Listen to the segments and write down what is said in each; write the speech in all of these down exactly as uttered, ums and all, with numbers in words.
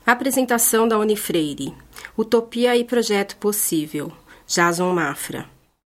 Apresentação da Unifreire. Utopia e Projeto Possível. Jason Mafra.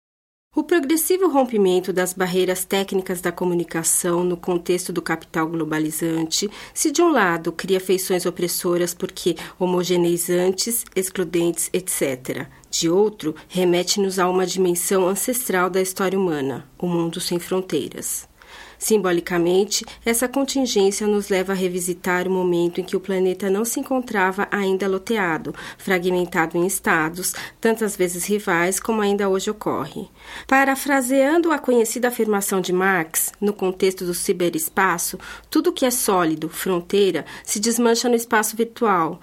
O progressivo rompimento das barreiras técnicas da comunicação no contexto do capital globalizante, se de um lado cria feições opressoras porque homogeneizantes, excludentes, etcétera, de outro, remete-nos a uma dimensão ancestral da história humana, o mundo sem fronteiras. Simbolicamente, essa contingência nos leva a revisitar o momento em que o planeta não se encontrava ainda loteado, fragmentado em estados, tantas vezes rivais como ainda hoje ocorre. Parafraseando a conhecida afirmação de Marx, no contexto do ciberespaço, tudo que é sólido, fronteira, se desmancha no espaço virtual,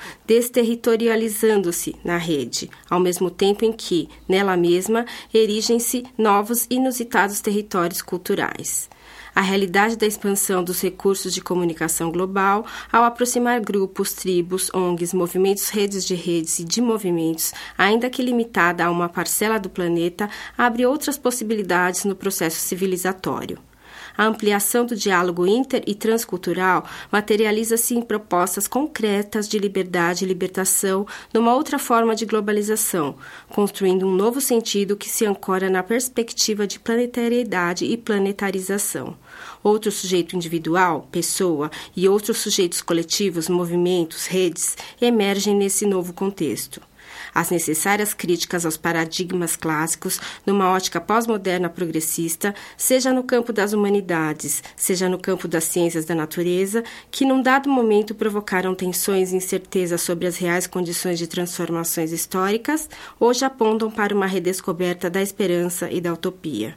desterritorializando-se na rede, ao mesmo tempo em que, nela mesma, erigem-se novos e inusitados territórios culturais. A realidade da expansão dos recursos de comunicação global, ao aproximar grupos, tribos, O N Gs, movimentos, redes de redes e de movimentos, ainda que limitada a uma parcela do planeta, abre outras possibilidades no processo civilizatório. A ampliação do diálogo inter- e transcultural materializa-se em propostas concretas de liberdade e libertação numa outra forma de globalização, construindo um novo sentido que se ancora na perspectiva de planetariedade e planetarização. Outro sujeito individual, pessoa, e outros sujeitos coletivos, movimentos, redes, emergem nesse novo contexto. As necessárias críticas aos paradigmas clássicos, numa ótica pós-moderna progressista, seja no campo das humanidades, seja no campo das ciências da natureza, que num dado momento provocaram tensões e incertezas sobre as reais condições de transformações históricas, hoje apontam para uma redescoberta da esperança e da utopia.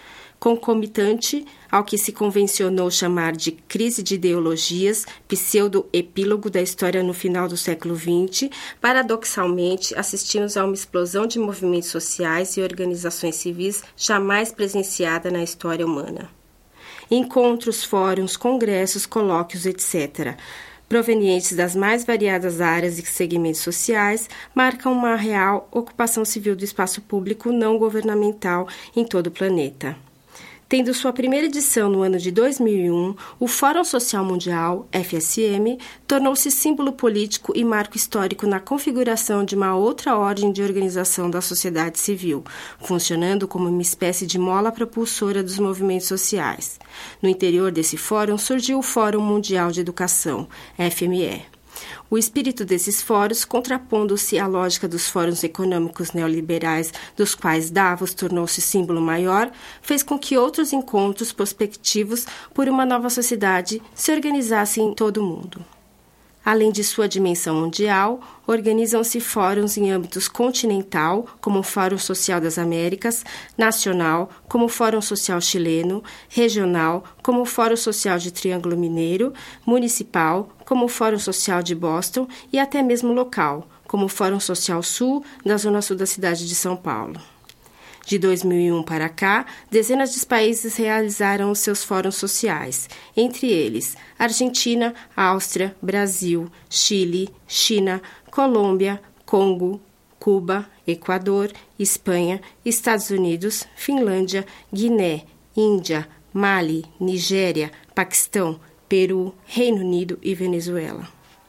Concomitante ao que se convencionou chamar de crise de ideologias, pseudo-epílogo da história no final do século vinte, paradoxalmente assistimos a uma explosão de movimentos sociais e organizações civis jamais presenciada na história humana. Encontros, fóruns, congressos, colóquios, etcétera, provenientes das mais variadas áreas e segmentos sociais, marcam uma real ocupação civil do espaço público não governamental em todo o planeta. Tendo sua primeira edição no ano de dois mil e um, o Fórum Social Mundial, F S M, tornou-se símbolo político e marco histórico na configuração de uma outra ordem de organização da sociedade civil, funcionando como uma espécie de mola propulsora dos movimentos sociais. No interior desse fórum surgiu o Fórum Mundial de Educação, F M E. O espírito desses fóruns, contrapondo-se à lógica dos fóruns econômicos neoliberais, dos quais Davos tornou-se símbolo maior, fez com que outros encontros prospectivos por uma nova sociedade se organizassem em todo o mundo. Além de sua dimensão mundial, organizam-se fóruns em âmbitos continental, como o Fórum Social das Américas, nacional, como o Fórum Social Chileno, regional, como o Fórum Social de Triângulo Mineiro, municipal, como o Fórum Social de Boston e até mesmo local, como o Fórum Social Sul, da Zona Sul da cidade de São Paulo. De dois mil e um para cá, dezenas de países realizaram os seus fóruns sociais, entre eles Argentina, Áustria, Brasil, Chile, China, Colômbia, Congo, Cuba, Equador, Espanha, Estados Unidos, Finlândia, Guiné, Índia, Mali, Nigéria, Paquistão, Peru, Reino Unido e Venezuela.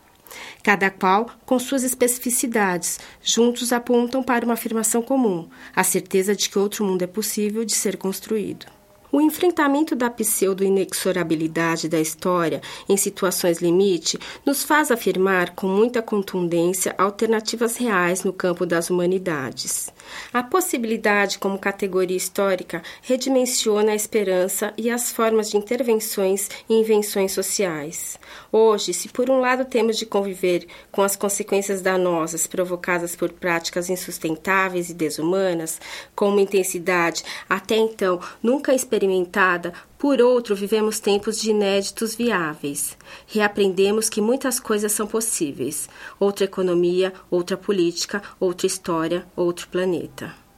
Cada qual com suas especificidades, juntos apontam para uma afirmação comum, a certeza de que outro mundo é possível de ser construído. O enfrentamento da pseudo-inexorabilidade da história em situações limite nos faz afirmar com muita contundência alternativas reais no campo das humanidades. A possibilidade como categoria histórica redimensiona a esperança e as formas de intervenções e invenções sociais. Hoje, se por um lado temos de conviver com as consequências danosas provocadas por práticas insustentáveis e desumanas, com uma intensidade até então nunca experimentada, experimentada, por outro, vivemos tempos de inéditos viáveis. Reaprendemos que muitas coisas são possíveis. Outra economia, outra política, outra história, outro planeta.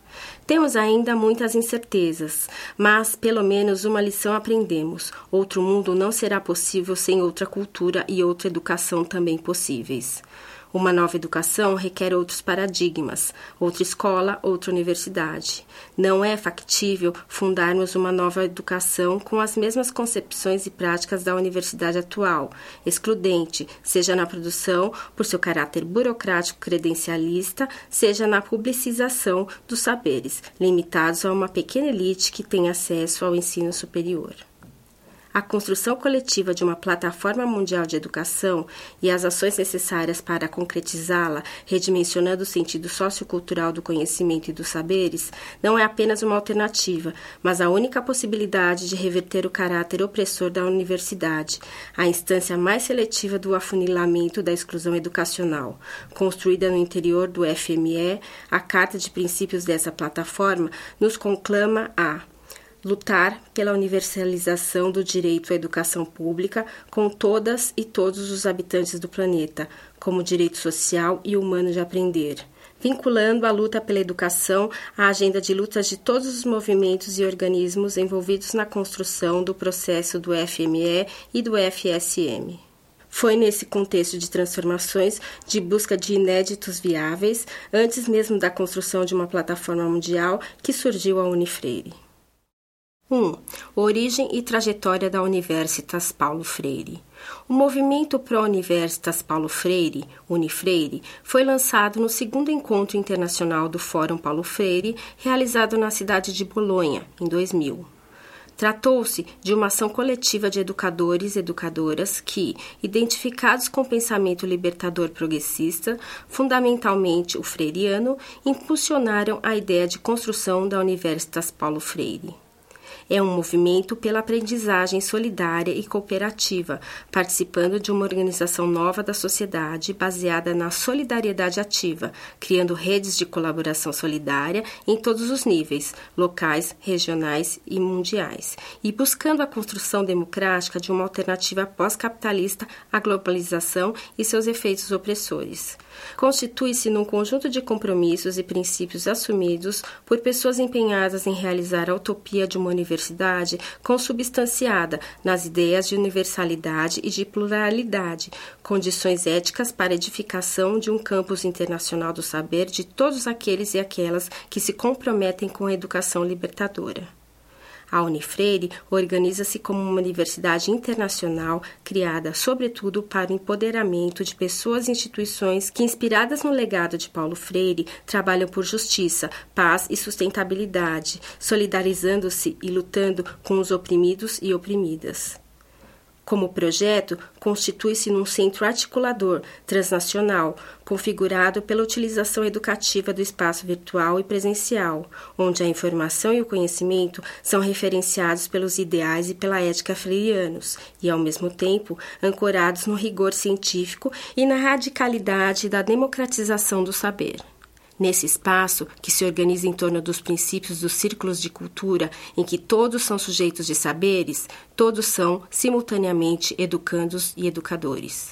Temos ainda muitas incertezas, mas pelo menos uma lição aprendemos. Outro mundo não será possível sem outra cultura e outra educação também possíveis. Uma nova educação requer outros paradigmas, outra escola, outra universidade. Não é factível fundarmos uma nova educação com as mesmas concepções e práticas da universidade atual, excludente, seja na produção, por seu caráter burocrático credencialista, seja na publicização dos saberes, limitados a uma pequena elite que tem acesso ao ensino superior. A construção coletiva de uma plataforma mundial de educação e as ações necessárias para concretizá-la, redimensionando o sentido sociocultural do conhecimento e dos saberes, não é apenas uma alternativa, mas a única possibilidade de reverter o caráter opressor da universidade, a instância mais seletiva do afunilamento da exclusão educacional. Construída no interior do F M E, a Carta de Princípios dessa plataforma nos conclama a lutar pela universalização do direito à educação pública com todas e todos os habitantes do planeta, como direito social e humano de aprender, vinculando a luta pela educação à agenda de lutas de todos os movimentos e organismos envolvidos na construção do processo do F M E e do F S M. Foi nesse contexto de transformações, de busca de inéditos viáveis, antes mesmo da construção de uma plataforma mundial, que surgiu a Unifreire. um. Origem e trajetória da Universitas Paulo Freire. O movimento Pro-Universitas Paulo Freire, Unifreire, foi lançado no segundo encontro internacional do Fórum Paulo Freire, realizado na cidade de Bolonha, em dois mil. Tratou-se de uma ação coletiva de educadores e educadoras que, identificados com o pensamento libertador progressista, fundamentalmente o freiriano, impulsionaram a ideia de construção da Universitas Paulo Freire. É um movimento pela aprendizagem solidária e cooperativa, participando de uma organização nova da sociedade baseada na solidariedade ativa, criando redes de colaboração solidária em todos os níveis, locais, regionais e mundiais, e buscando a construção democrática de uma alternativa pós-capitalista à globalização e seus efeitos opressores. Constitui-se num conjunto de compromissos e princípios assumidos por pessoas empenhadas em realizar a utopia de uma universidade consubstanciada nas ideias de universalidade e de pluralidade, condições éticas para a edificação de um campus internacional do saber de todos aqueles e aquelas que se comprometem com a educação libertadora. A Unifreire organiza-se como uma universidade internacional criada, sobretudo, para o empoderamento de pessoas e instituições que, inspiradas no legado de Paulo Freire, trabalham por justiça, paz e sustentabilidade, solidarizando-se e lutando com os oprimidos e oprimidas. Como projeto, constitui-se num centro articulador, transnacional, configurado pela utilização educativa do espaço virtual e presencial, onde a informação e o conhecimento são referenciados pelos ideais e pela ética freirianos, e, ao mesmo tempo, ancorados no rigor científico e na radicalidade da democratização do saber. Nesse espaço, que se organiza em torno dos princípios dos círculos de cultura, em que todos são sujeitos de saberes, todos são, simultaneamente, educandos e educadores.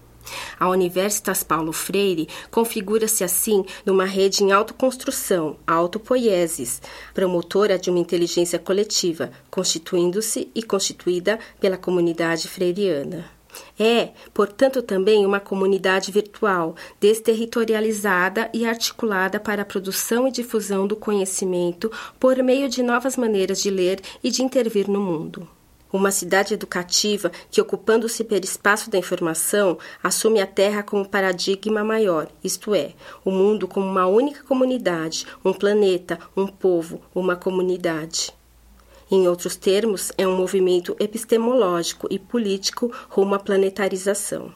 A Universitas Paulo Freire configura-se assim numa rede em autoconstrução, a autopoiesis, promotora de uma inteligência coletiva, constituindo-se e constituída pela comunidade freiriana. É, portanto, também uma comunidade virtual, desterritorializada e articulada para a produção e difusão do conhecimento por meio de novas maneiras de ler e de intervir no mundo. Uma cidade educativa que, ocupando o ciberespaço da informação, assume a Terra como paradigma maior, isto é, o mundo como uma única comunidade, um planeta, um povo, uma comunidade. Em outros termos, é um movimento epistemológico e político rumo à planetarização.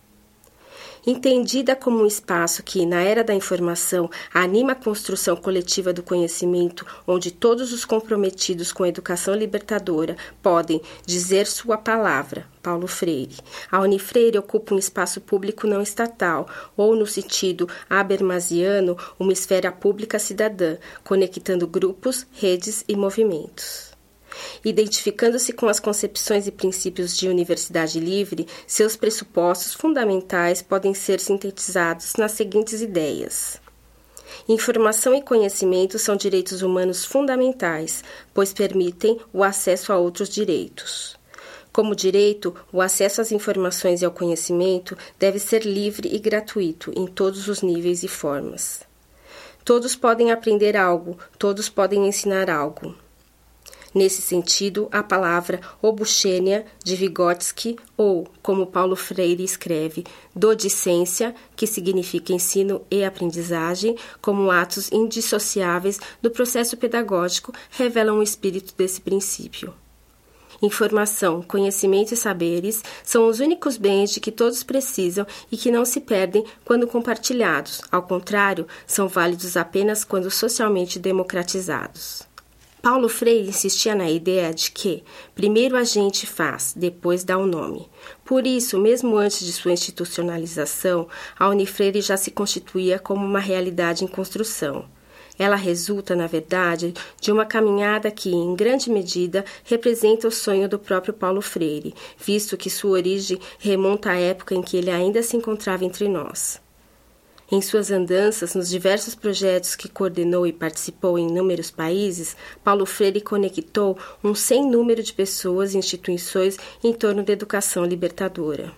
Entendida como um espaço que, na era da informação, anima a construção coletiva do conhecimento, onde todos os comprometidos com a educação libertadora podem dizer sua palavra, Paulo Freire. A Unifreire ocupa um espaço público não estatal, ou, no sentido habermasiano, uma esfera pública cidadã, conectando grupos, redes e movimentos. Identificando-se com as concepções e princípios de universidade livre, seus pressupostos fundamentais podem ser sintetizados nas seguintes ideias. Informação e conhecimento são direitos humanos fundamentais, pois permitem o acesso a outros direitos. Como direito, o acesso às informações e ao conhecimento deve ser livre e gratuito em todos os níveis e formas. Todos podem aprender algo, todos podem ensinar algo. Nesse sentido, a palavra obuchênia de Vygotsky, ou, como Paulo Freire escreve, dodicência, que significa ensino e aprendizagem, como atos indissociáveis do processo pedagógico, revelam o espírito desse princípio. Informação, conhecimento e saberes são os únicos bens de que todos precisam e que não se perdem quando compartilhados. Ao contrário, são válidos apenas quando socialmente democratizados. Paulo Freire insistia na ideia de que primeiro a gente faz, depois dá o nome. Por isso, mesmo antes de sua institucionalização, a Unifreire já se constituía como uma realidade em construção. Ela resulta, na verdade, de uma caminhada que, em grande medida, representa o sonho do próprio Paulo Freire, visto que sua origem remonta à época em que ele ainda se encontrava entre nós. Em suas andanças, nos diversos projetos que coordenou e participou em inúmeros países, Paulo Freire conectou um sem número de pessoas e instituições em torno da educação libertadora.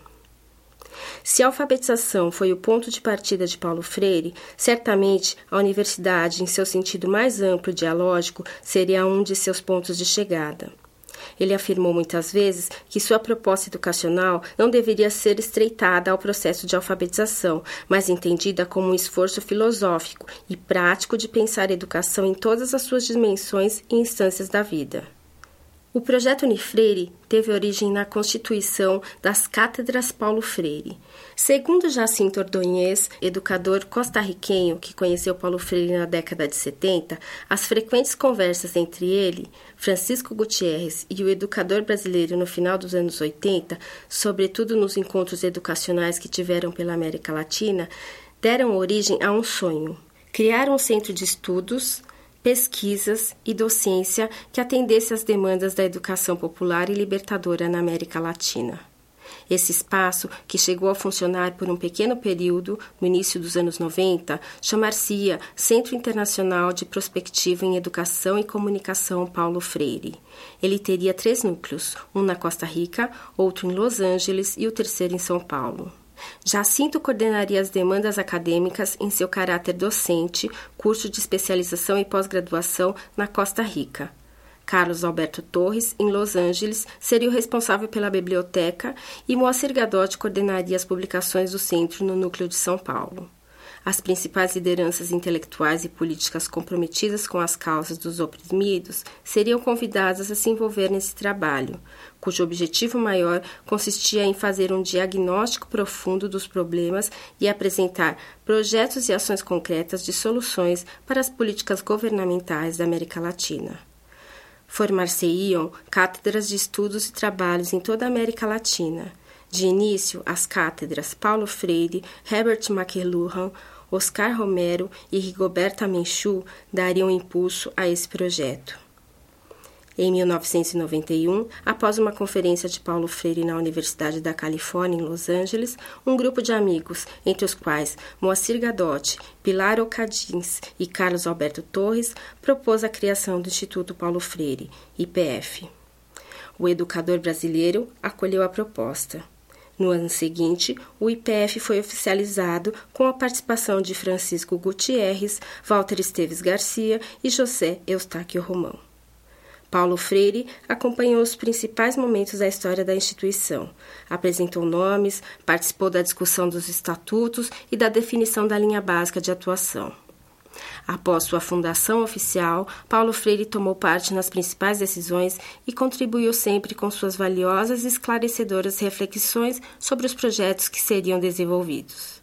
Se a alfabetização foi o ponto de partida de Paulo Freire, certamente a universidade, em seu sentido mais amplo e dialógico, seria um de seus pontos de chegada. Ele afirmou muitas vezes que sua proposta educacional não deveria ser estreitada ao processo de alfabetização, mas entendida como um esforço filosófico e prático de pensar a educação em todas as suas dimensões e instâncias da vida. O projeto Unifreire teve origem na constituição das Cátedras Paulo Freire. Segundo Jacinto Ordonez, educador costarriquenho que conheceu Paulo Freire na década de setenta, as frequentes conversas entre ele, Francisco Gutierrez e o educador brasileiro no final dos anos oitenta, sobretudo nos encontros educacionais que tiveram pela América Latina, deram origem a um sonho: criar um centro de estudos, pesquisas e docência que atendesse às demandas da educação popular e libertadora na América Latina. Esse espaço, que chegou a funcionar por um pequeno período, no início dos anos noventa, chamar-se-ia Centro Internacional de Prospectiva em Educação e Comunicação Paulo Freire. Ele teria três núcleos, um na Costa Rica, outro em Los Angeles e o terceiro em São Paulo. Jacinto coordenaria as demandas acadêmicas em seu caráter docente, curso de especialização e pós-graduação na Costa Rica. Carlos Alberto Torres, em Los Angeles, seria o responsável pela biblioteca e Moacir Gadotti coordenaria as publicações do centro no núcleo de São Paulo. As principais lideranças intelectuais e políticas comprometidas com as causas dos oprimidos seriam convidadas a se envolver nesse trabalho, cujo objetivo maior consistia em fazer um diagnóstico profundo dos problemas e apresentar projetos e ações concretas de soluções para as políticas governamentais da América Latina. Formar-se-iam cátedras de estudos e trabalhos em toda a América Latina. De início, as cátedras Paulo Freire, Herbert McLuhan, Oscar Romero e Rigoberta Menchú dariam impulso a esse projeto. Em mil novecentos e noventa e um, após uma conferência de Paulo Freire na Universidade da Califórnia, em Los Angeles, um grupo de amigos, entre os quais Moacir Gadotti, Pilar Ocadins e Carlos Alberto Torres, propôs a criação do Instituto Paulo Freire, I P F. O educador brasileiro acolheu a proposta. No ano seguinte, o I P F foi oficializado com a participação de Francisco Gutierrez, Walter Esteves Garcia e José Eustáquio Romão. Paulo Freire acompanhou os principais momentos da história da instituição, apresentou nomes, participou da discussão dos estatutos e da definição da linha básica de atuação. Após sua fundação oficial, Paulo Freire tomou parte nas principais decisões e contribuiu sempre com suas valiosas e esclarecedoras reflexões sobre os projetos que seriam desenvolvidos.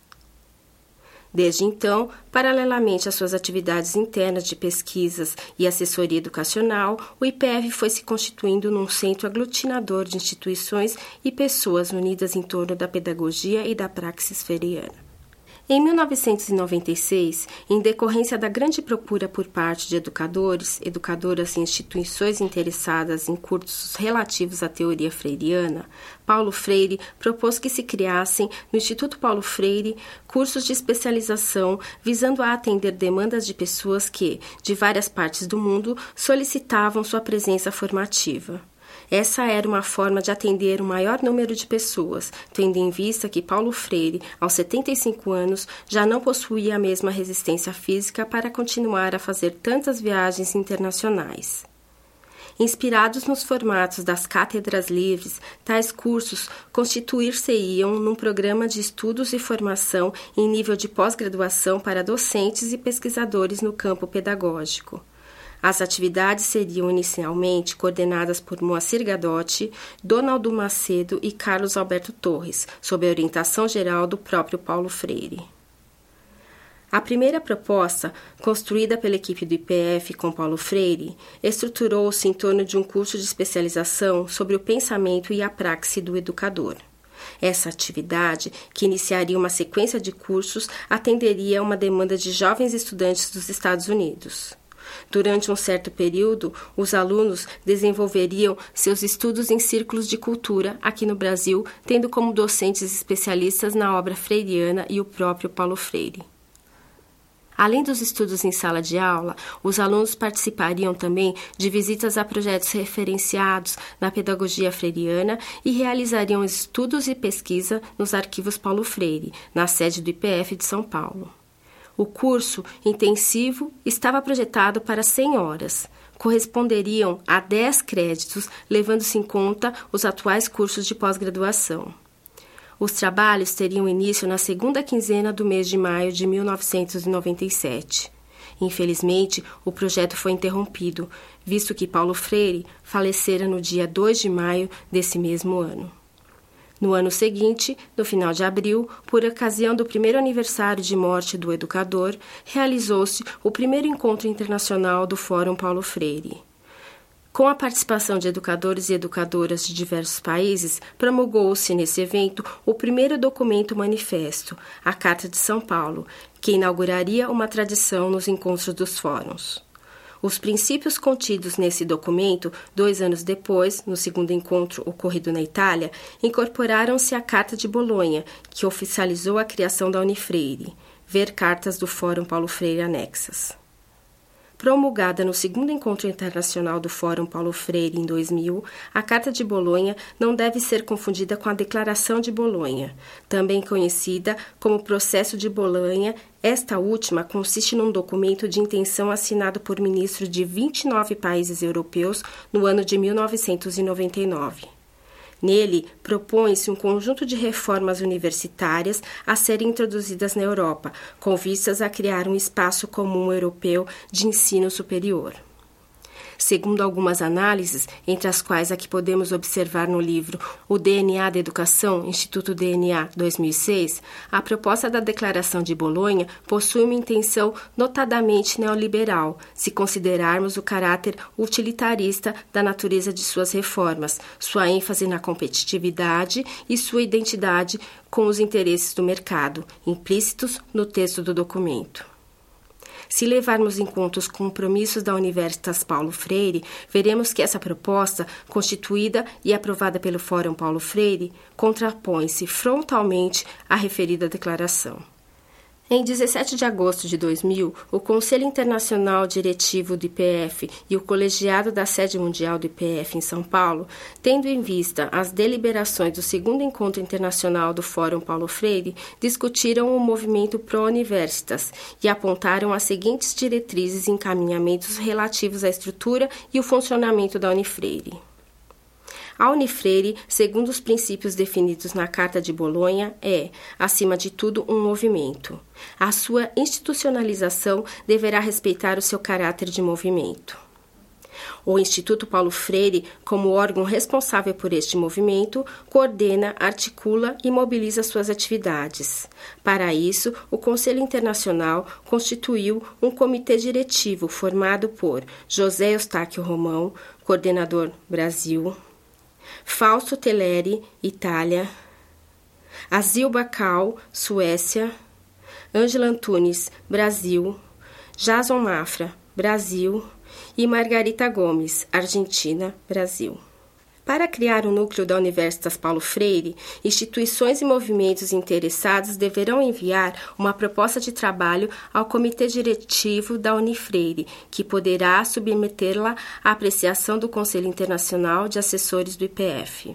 Desde então, paralelamente às suas atividades internas de pesquisas e assessoria educacional, o I P F foi se constituindo num centro aglutinador de instituições e pessoas unidas em torno da pedagogia e da praxis freiriana. Em mil novecentos e noventa e seis, em decorrência da grande procura por parte de educadores, educadoras e instituições interessadas em cursos relativos à teoria freiriana, Paulo Freire propôs que se criassem, no Instituto Paulo Freire, cursos de especialização visando a atender demandas de pessoas que, de várias partes do mundo, solicitavam sua presença formativa. Essa era uma forma de atender o maior número de pessoas, tendo em vista que Paulo Freire, aos setenta e cinco anos, já não possuía a mesma resistência física para continuar a fazer tantas viagens internacionais. Inspirados nos formatos das cátedras livres, tais cursos constituir-se-iam num programa de estudos e formação em nível de pós-graduação para docentes e pesquisadores no campo pedagógico. As atividades seriam inicialmente coordenadas por Moacir Gadotti, Donaldo Macedo e Carlos Alberto Torres, sob a orientação geral do próprio Paulo Freire. A primeira proposta, construída pela equipe do I P F com Paulo Freire, estruturou-se em torno de um curso de especialização sobre o pensamento e a praxe do educador. Essa atividade, que iniciaria uma sequência de cursos, atenderia a uma demanda de jovens estudantes dos Estados Unidos. Durante um certo período, os alunos desenvolveriam seus estudos em círculos de cultura aqui no Brasil, tendo como docentes especialistas na obra freiriana e o próprio Paulo Freire. Além dos estudos em sala de aula, os alunos participariam também de visitas a projetos referenciados na pedagogia freiriana e realizariam estudos e pesquisa nos arquivos Paulo Freire, na sede do I P F de São Paulo. O curso intensivo estava projetado para cem horas. Corresponderiam a dez créditos, levando-se em conta os atuais cursos de pós-graduação. Os trabalhos teriam início na segunda quinzena do mês de maio de mil novecentos e noventa e sete. Infelizmente, o projeto foi interrompido, visto que Paulo Freire falecera no dia dois de maio desse mesmo ano. No ano seguinte, no final de abril, por ocasião do primeiro aniversário de morte do educador, realizou-se o primeiro encontro internacional do Fórum Paulo Freire. Com a participação de educadores e educadoras de diversos países, promulgou-se nesse evento o primeiro documento manifesto, a Carta de São Paulo, que inauguraria uma tradição nos encontros dos fóruns. Os princípios contidos nesse documento, dois anos depois, no segundo encontro ocorrido na Itália, incorporaram-se à Carta de Bolonha, que oficializou a criação da Unifreire. Ver cartas do Fórum Paulo Freire anexas. Promulgada no segundo encontro internacional do Fórum Paulo Freire em dois mil, a Carta de Bolonha não deve ser confundida com a Declaração de Bolonha, também conhecida como Processo de Bolonha. Esta última consiste num documento de intenção assinado por ministros de vinte e nove países europeus no ano de mil novecentos e noventa e nove. Nele, propõe-se um conjunto de reformas universitárias a serem introduzidas na Europa, com vistas a criar um espaço comum europeu de ensino superior. Segundo algumas análises, entre as quais a que podemos observar no livro O D N A da Educação, Instituto D N A dois mil e seis, a proposta da Declaração de Bolonha possui uma intenção notadamente neoliberal, se considerarmos o caráter utilitarista da natureza de suas reformas, sua ênfase na competitividade e sua identidade com os interesses do mercado, implícitos no texto do documento. Se levarmos em conta os compromissos da Universitas Paulo Freire, veremos que essa proposta, constituída e aprovada pelo Fórum Paulo Freire, contrapõe-se frontalmente à referida declaração. Em dezessete de agosto de dois mil, o Conselho Internacional Diretivo do I P F e o colegiado da sede mundial do I P F em São Paulo, tendo em vista as deliberações do segundo encontro internacional do Fórum Paulo Freire, discutiram o movimento Pro-Universitas e apontaram as seguintes diretrizes e encaminhamentos relativos à estrutura e o funcionamento da Unifreire. A Unifreire, segundo os princípios definidos na Carta de Bolonha, é, acima de tudo, um movimento. A sua institucionalização deverá respeitar o seu caráter de movimento. O Instituto Paulo Freire, como órgão responsável por este movimento, coordena, articula e mobiliza suas atividades. Para isso, o Conselho Internacional constituiu um comitê diretivo formado por José Eustáquio Romão, coordenador Brasil, Fausto Teleri, Itália, Azil Bacal, Suécia, Ângela Antunes, Brasil, Jason Mafra, Brasil e Margarita Gomes, Argentina, Brasil. Para criar o núcleo da Universitas Paulo Freire, instituições e movimentos interessados deverão enviar uma proposta de trabalho ao Comitê Diretivo da Unifreire, que poderá submetê-la à apreciação do Conselho Internacional de Assessores do I P F.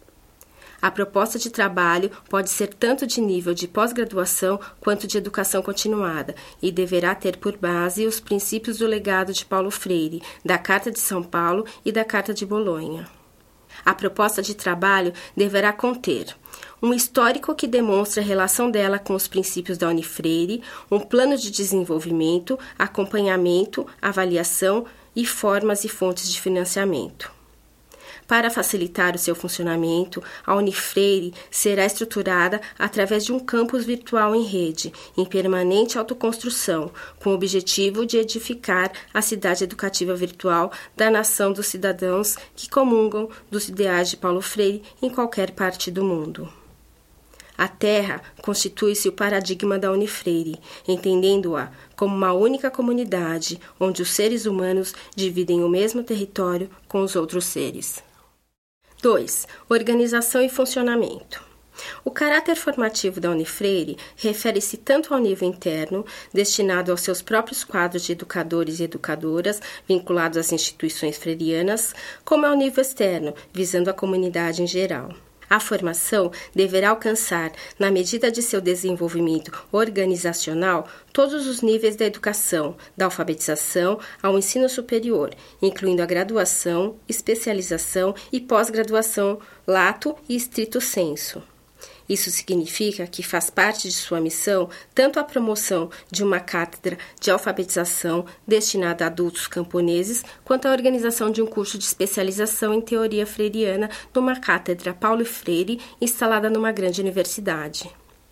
A proposta de trabalho pode ser tanto de nível de pós-graduação quanto de educação continuada e deverá ter por base os princípios do legado de Paulo Freire, da Carta de São Paulo e da Carta de Bolonha. A proposta de trabalho deverá conter um histórico que demonstre a relação dela com os princípios da Unifreire, um plano de desenvolvimento, acompanhamento, avaliação e formas e fontes de financiamento. Para facilitar o seu funcionamento, a Unifreire será estruturada através de um campus virtual em rede, em permanente autoconstrução, com o objetivo de edificar a cidade educativa virtual da nação dos cidadãos que comungam dos ideais de Paulo Freire em qualquer parte do mundo. A Terra constitui-se o paradigma da Unifreire, entendendo-a como uma única comunidade onde os seres humanos dividem o mesmo território com os outros seres. dois. Organização e funcionamento. O caráter formativo da Unifreire refere-se tanto ao nível interno, destinado aos seus próprios quadros de educadores e educadoras vinculados às instituições freirianas, como ao nível externo, visando a comunidade em geral. A formação deverá alcançar, na medida de seu desenvolvimento organizacional, todos os níveis da educação, da alfabetização ao ensino superior, incluindo a graduação, especialização e pós-graduação lato e stricto sensu. Isso significa que faz parte de sua missão tanto a promoção de uma cátedra de alfabetização destinada a adultos camponeses, quanto a organização de um curso de especialização em teoria freiriana numa cátedra Paulo Freire instalada numa grande universidade.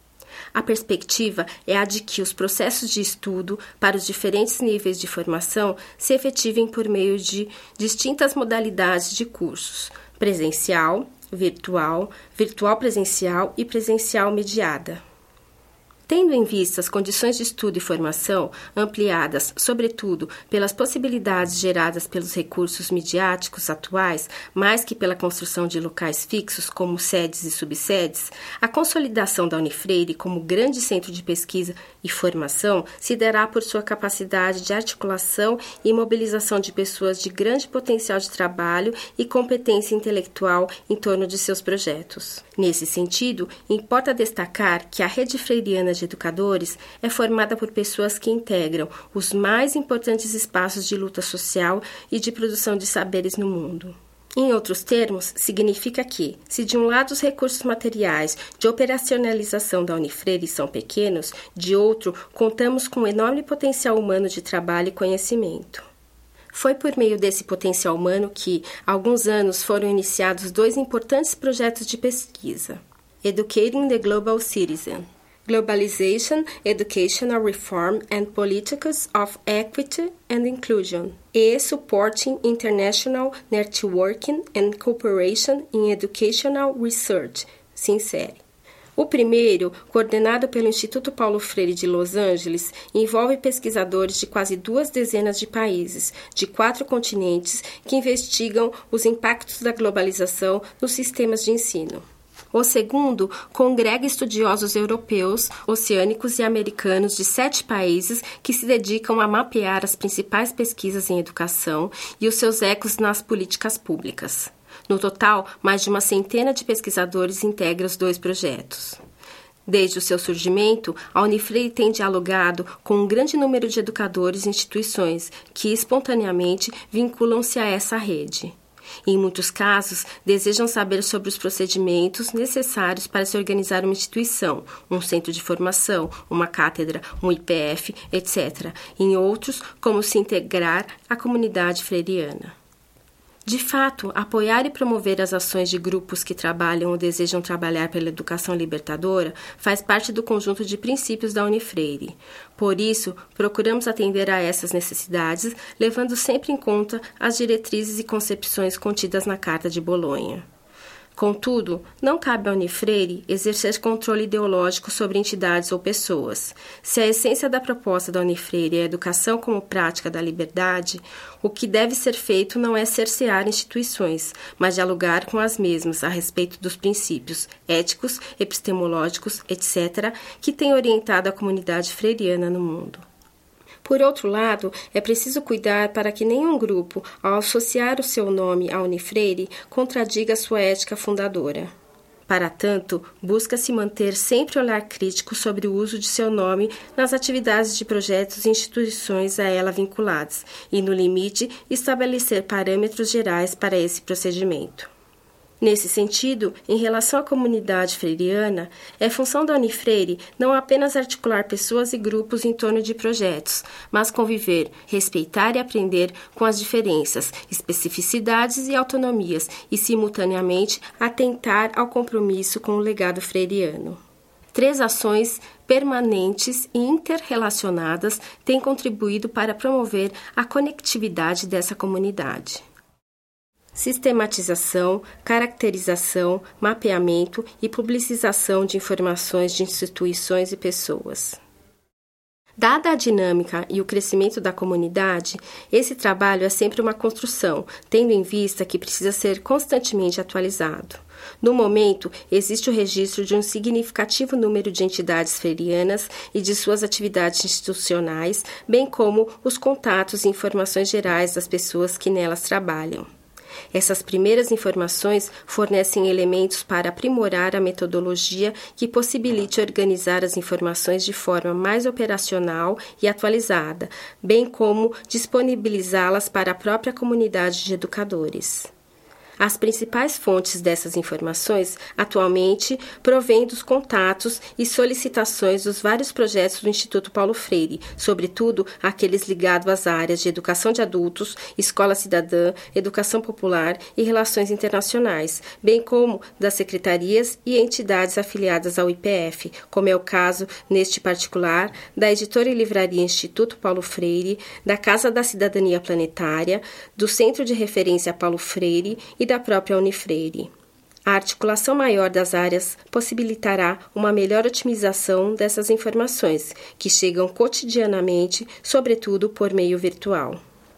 A perspectiva é a de que os processos de estudo para os diferentes níveis de formação se efetivem por meio de distintas modalidades de cursos: presencial, virtual, virtual presencial e presencial mediada. Tendo em vista as condições de estudo e formação, ampliadas, sobretudo, pelas possibilidades geradas pelos recursos midiáticos atuais, mais que pela construção de locais fixos como sedes e subsedes, a consolidação da Unifreire como grande centro de pesquisa e formação se dará por sua capacidade de articulação e mobilização de pessoas de grande potencial de trabalho e competência intelectual em torno de seus projetos. Nesse sentido, importa destacar que a rede freiriana de educadores é formada por pessoas que integram os mais importantes espaços de luta social e de produção de saberes no mundo. Em outros termos, significa que, se de um lado os recursos materiais de operacionalização da Unifreire são pequenos, de outro, contamos com um enorme potencial humano de trabalho e conhecimento. Foi por meio desse potencial humano que, há alguns anos, foram iniciados dois importantes projetos de pesquisa: Educating the Global Citizen, Globalization, Educational Reform and Politics of Equity and Inclusion, e Supporting International Networking and Cooperation in Educational Research, SINCERE. O primeiro, coordenado pelo Instituto Paulo Freire de Los Angeles, envolve pesquisadores de quase duas dezenas de países, de quatro continentes, que investigam os impactos da globalização nos sistemas de ensino. O segundo congrega estudiosos europeus, oceânicos e americanos de sete países que se dedicam a mapear as principais pesquisas em educação e os seus ecos nas políticas públicas. No total, mais de uma centena de pesquisadores integram os dois projetos. Desde o seu surgimento, a Unifreire tem dialogado com um grande número de educadores e instituições que, espontaneamente, vinculam-se a essa rede. Em muitos casos, desejam saber sobre os procedimentos necessários para se organizar uma instituição, um centro de formação, uma cátedra, um I P F, etcétera. Em outros, como se integrar à comunidade freiriana. De fato, apoiar e promover as ações de grupos que trabalham ou desejam trabalhar pela educação libertadora faz parte do conjunto de princípios da Unifreire. Por isso, procuramos atender a essas necessidades, levando sempre em conta as diretrizes e concepções contidas na Carta de Bolonha. Contudo, não cabe ao Unifreire exercer controle ideológico sobre entidades ou pessoas. Se a essência da proposta da Unifreire é a educação como prática da liberdade, o que deve ser feito não é cercear instituições, mas dialogar com as mesmas a respeito dos princípios éticos, epistemológicos, etcétera, que têm orientado a comunidade freiriana no mundo. Por outro lado, é preciso cuidar para que nenhum grupo, ao associar o seu nome à Unifreire, contradiga sua ética fundadora. Para tanto, busca-se manter sempre olhar crítico sobre o uso de seu nome nas atividades de projetos e instituições a ela vinculadas e, no limite, estabelecer parâmetros gerais para esse procedimento. Nesse sentido, em relação à comunidade freiriana, é função da Unifreire não apenas articular pessoas e grupos em torno de projetos, mas conviver, respeitar e aprender com as diferenças, especificidades e autonomias e, simultaneamente, atentar ao compromisso com o legado freiriano. Três ações permanentes e interrelacionadas têm contribuído para promover a conectividade dessa comunidade. Sistematização, caracterização, mapeamento e publicização de informações de instituições e pessoas. Dada a dinâmica e o crescimento da comunidade, esse trabalho é sempre uma construção, tendo em vista que precisa ser constantemente atualizado. No momento, existe o registro de um significativo número de entidades freirianas e de suas atividades institucionais, bem como os contatos e informações gerais das pessoas que nelas trabalham. Essas primeiras informações fornecem elementos para aprimorar a metodologia que possibilite organizar as informações de forma mais operacional e atualizada, bem como disponibilizá-las para a própria comunidade de educadores. As principais fontes dessas informações, atualmente, provêm dos contatos e solicitações dos vários projetos do Instituto Paulo Freire, sobretudo aqueles ligados às áreas de educação de adultos, escola cidadã, educação popular e relações internacionais, bem como das secretarias e entidades afiliadas ao I P F, como é o caso, neste particular, da Editora e Livraria Instituto Paulo Freire, da Casa da Cidadania Planetária, do Centro de Referência Paulo Freire e da própria Unifreire. A articulação maior das áreas possibilitará uma melhor otimização dessas informações, que chegam cotidianamente, sobretudo por meio virtual.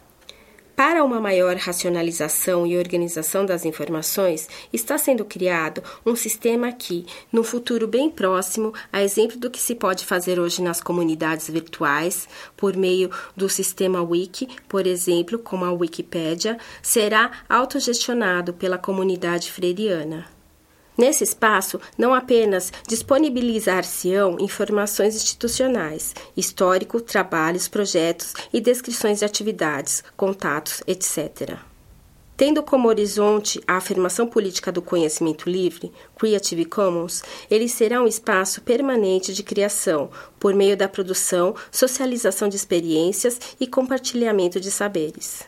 Para uma maior racionalização e organização das informações, está sendo criado um sistema que, num futuro bem próximo, a exemplo do que se pode fazer hoje nas comunidades virtuais, por meio do sistema Wiki, por exemplo, como a Wikipédia, será autogestionado pela comunidade freiriana. Nesse espaço, não apenas disponibilizar-se-ão informações institucionais, histórico, trabalhos, projetos e descrições de atividades, contatos, etcétera. Tendo como horizonte a afirmação política do conhecimento livre, Creative Commons, ele será um espaço permanente de criação, por meio da produção, socialização de experiências e compartilhamento de saberes.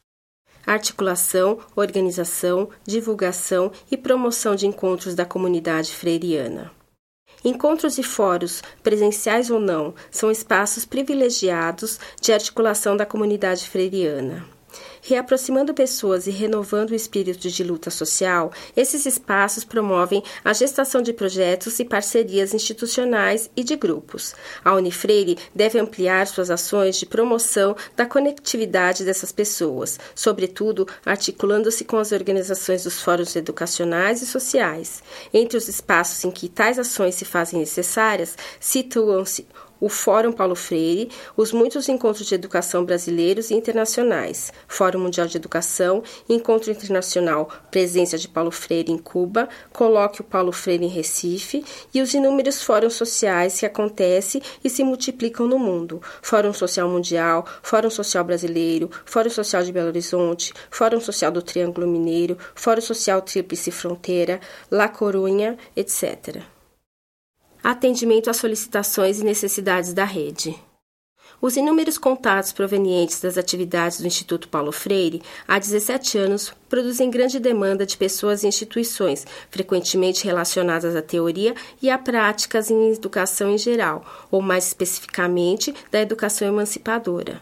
Articulação, organização, divulgação e promoção de encontros da comunidade freiriana. Encontros e fóruns, presenciais ou não, são espaços privilegiados de articulação da comunidade freiriana. Reaproximando pessoas e renovando o espírito de luta social, esses espaços promovem a gestação de projetos e parcerias institucionais e de grupos. A Unifreire deve ampliar suas ações de promoção da conectividade dessas pessoas, sobretudo articulando-se com as organizações dos fóruns educacionais e sociais. Entre os espaços em que tais ações se fazem necessárias, situam-se o Fórum Paulo Freire, os muitos encontros de educação brasileiros e internacionais, Fórum Mundial de Educação, Encontro Internacional Presença de Paulo Freire em Cuba, Colóquio Paulo Freire em Recife e os inúmeros fóruns sociais que acontecem e se multiplicam no mundo, Fórum Social Mundial, Fórum Social Brasileiro, Fórum Social de Belo Horizonte, Fórum Social do Triângulo Mineiro, Fórum Social Tríplice Fronteira, La Corunha, etcétera. Atendimento às solicitações e necessidades da rede. Os inúmeros contatos provenientes das atividades do Instituto Paulo Freire, há dezessete anos, produzem grande demanda de pessoas e instituições, frequentemente relacionadas à teoria e a práticas em educação em geral, ou mais especificamente, da educação emancipadora.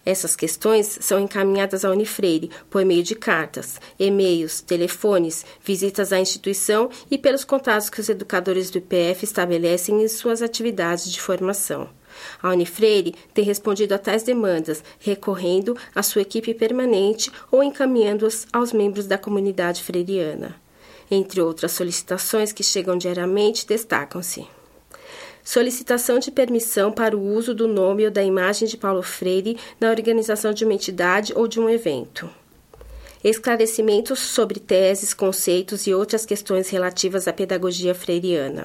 Essas questões são encaminhadas à Unifreire por meio de cartas, e-mails, telefones, visitas à instituição e pelos contatos que os educadores do I P F estabelecem em suas atividades de formação. A Unifreire tem respondido a tais demandas, recorrendo à sua equipe permanente ou encaminhando-as aos membros da comunidade freiriana. Entre outras solicitações que chegam diariamente, destacam-se: solicitação de permissão para o uso do nome ou da imagem de Paulo Freire na organização de uma entidade ou de um evento. Esclarecimentos sobre teses, conceitos e outras questões relativas à pedagogia freiriana.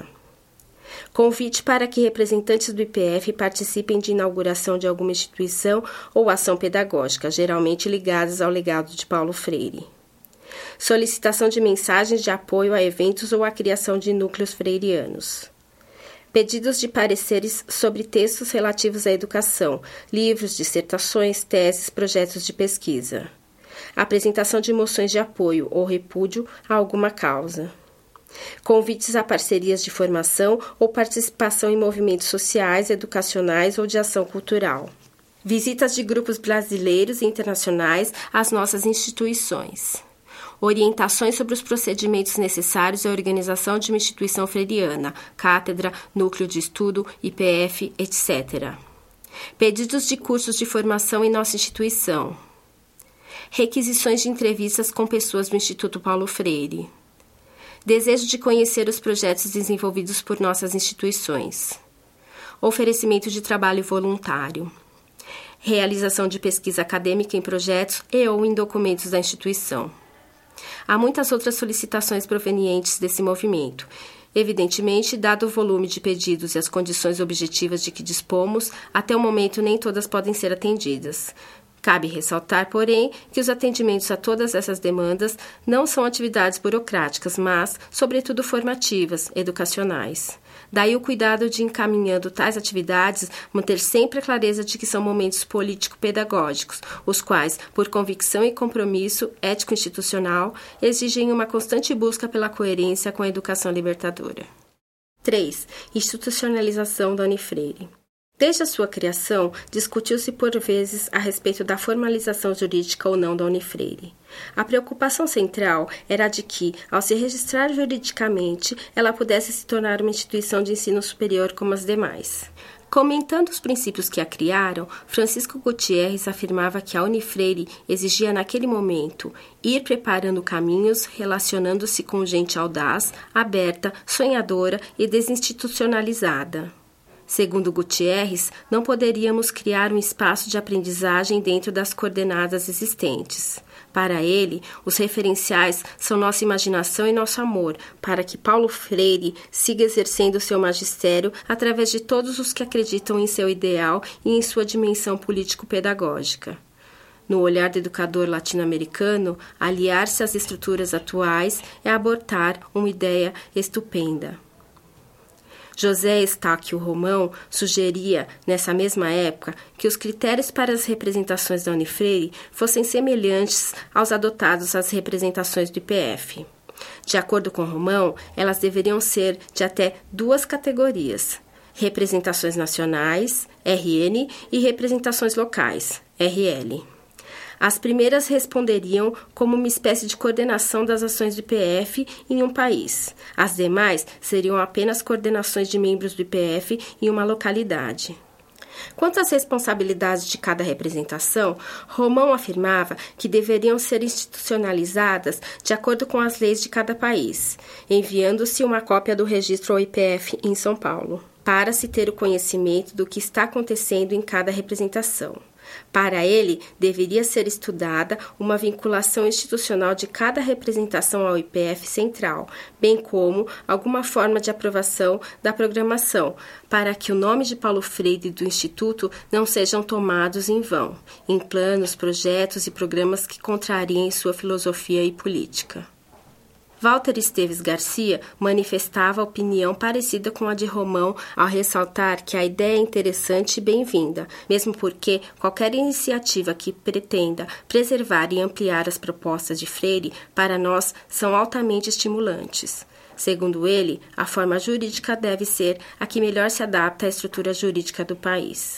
Convite para que representantes do I P F participem de inauguração de alguma instituição ou ação pedagógica, geralmente ligadas ao legado de Paulo Freire. Solicitação de mensagens de apoio a eventos ou à criação de núcleos freirianos. Pedidos de pareceres sobre textos relativos à educação, livros, dissertações, teses, projetos de pesquisa. Apresentação de moções de apoio ou repúdio a alguma causa. Convites a parcerias de formação ou participação em movimentos sociais, educacionais ou de ação cultural. Visitas de grupos brasileiros e internacionais às nossas instituições. Orientações sobre os procedimentos necessários à organização de uma instituição freiriana, cátedra, núcleo de estudo, I P F, etcétera. Pedidos de cursos de formação em nossa instituição. Requisições de entrevistas com pessoas do Instituto Paulo Freire. Desejo de conhecer os projetos desenvolvidos por nossas instituições. Oferecimento de trabalho voluntário. Realização de pesquisa acadêmica em projetos e ou em documentos da instituição. Há muitas outras solicitações provenientes desse movimento. Evidentemente, dado o volume de pedidos e as condições objetivas de que dispomos, até o momento nem todas podem ser atendidas. Cabe ressaltar, porém, que os atendimentos a todas essas demandas não são atividades burocráticas, mas, sobretudo, formativas, educacionais. Daí o cuidado de, encaminhando tais atividades, manter sempre a clareza de que são momentos político-pedagógicos, os quais, por convicção e compromisso ético-institucional, exigem uma constante busca pela coerência com a educação libertadora. três. Institucionalização da Unifreire. Desde a sua criação, discutiu-se por vezes a respeito da formalização jurídica ou não da Unifreire. A preocupação central era a de que, ao se registrar juridicamente, ela pudesse se tornar uma instituição de ensino superior como as demais. Comentando os princípios que a criaram, Francisco Gutierrez afirmava que a Unifreire exigia naquele momento ir preparando caminhos, relacionando-se com gente audaz, aberta, sonhadora e desinstitucionalizada. Segundo Gutierrez, não poderíamos criar um espaço de aprendizagem dentro das coordenadas existentes. Para ele, os referenciais são nossa imaginação e nosso amor, para que Paulo Freire siga exercendo seu magistério através de todos os que acreditam em seu ideal e em sua dimensão político-pedagógica. No olhar do educador latino-americano, aliar-se às estruturas atuais é abortar uma ideia estupenda. José Estáquio Romão sugeria, nessa mesma época, que os critérios para as representações da Unifreire fossem semelhantes aos adotados às representações do I P F. De acordo com Romão, elas deveriam ser de até duas categorias: representações nacionais, R N, e representações locais, R L. As primeiras responderiam como uma espécie de coordenação das ações do I P F em um país. As demais seriam apenas coordenações de membros do I P F em uma localidade. Quanto às responsabilidades de cada representação, Romão afirmava que deveriam ser institucionalizadas de acordo com as leis de cada país, enviando-se uma cópia do registro ao I P F em São Paulo, para se ter o conhecimento do que está acontecendo em cada representação. Para ele, deveria ser estudada uma vinculação institucional de cada representação ao I P F central, bem como alguma forma de aprovação da programação, para que o nome de Paulo Freire e do Instituto não sejam tomados em vão, em planos, projetos e programas que contrariem sua filosofia e política. Walter Esteves Garcia manifestava opinião parecida com a de Romão ao ressaltar que a ideia é interessante e bem-vinda, mesmo porque qualquer iniciativa que pretenda preservar e ampliar as propostas de Freire, para nós, são altamente estimulantes. Segundo ele, a forma jurídica deve ser a que melhor se adapta à estrutura jurídica do país.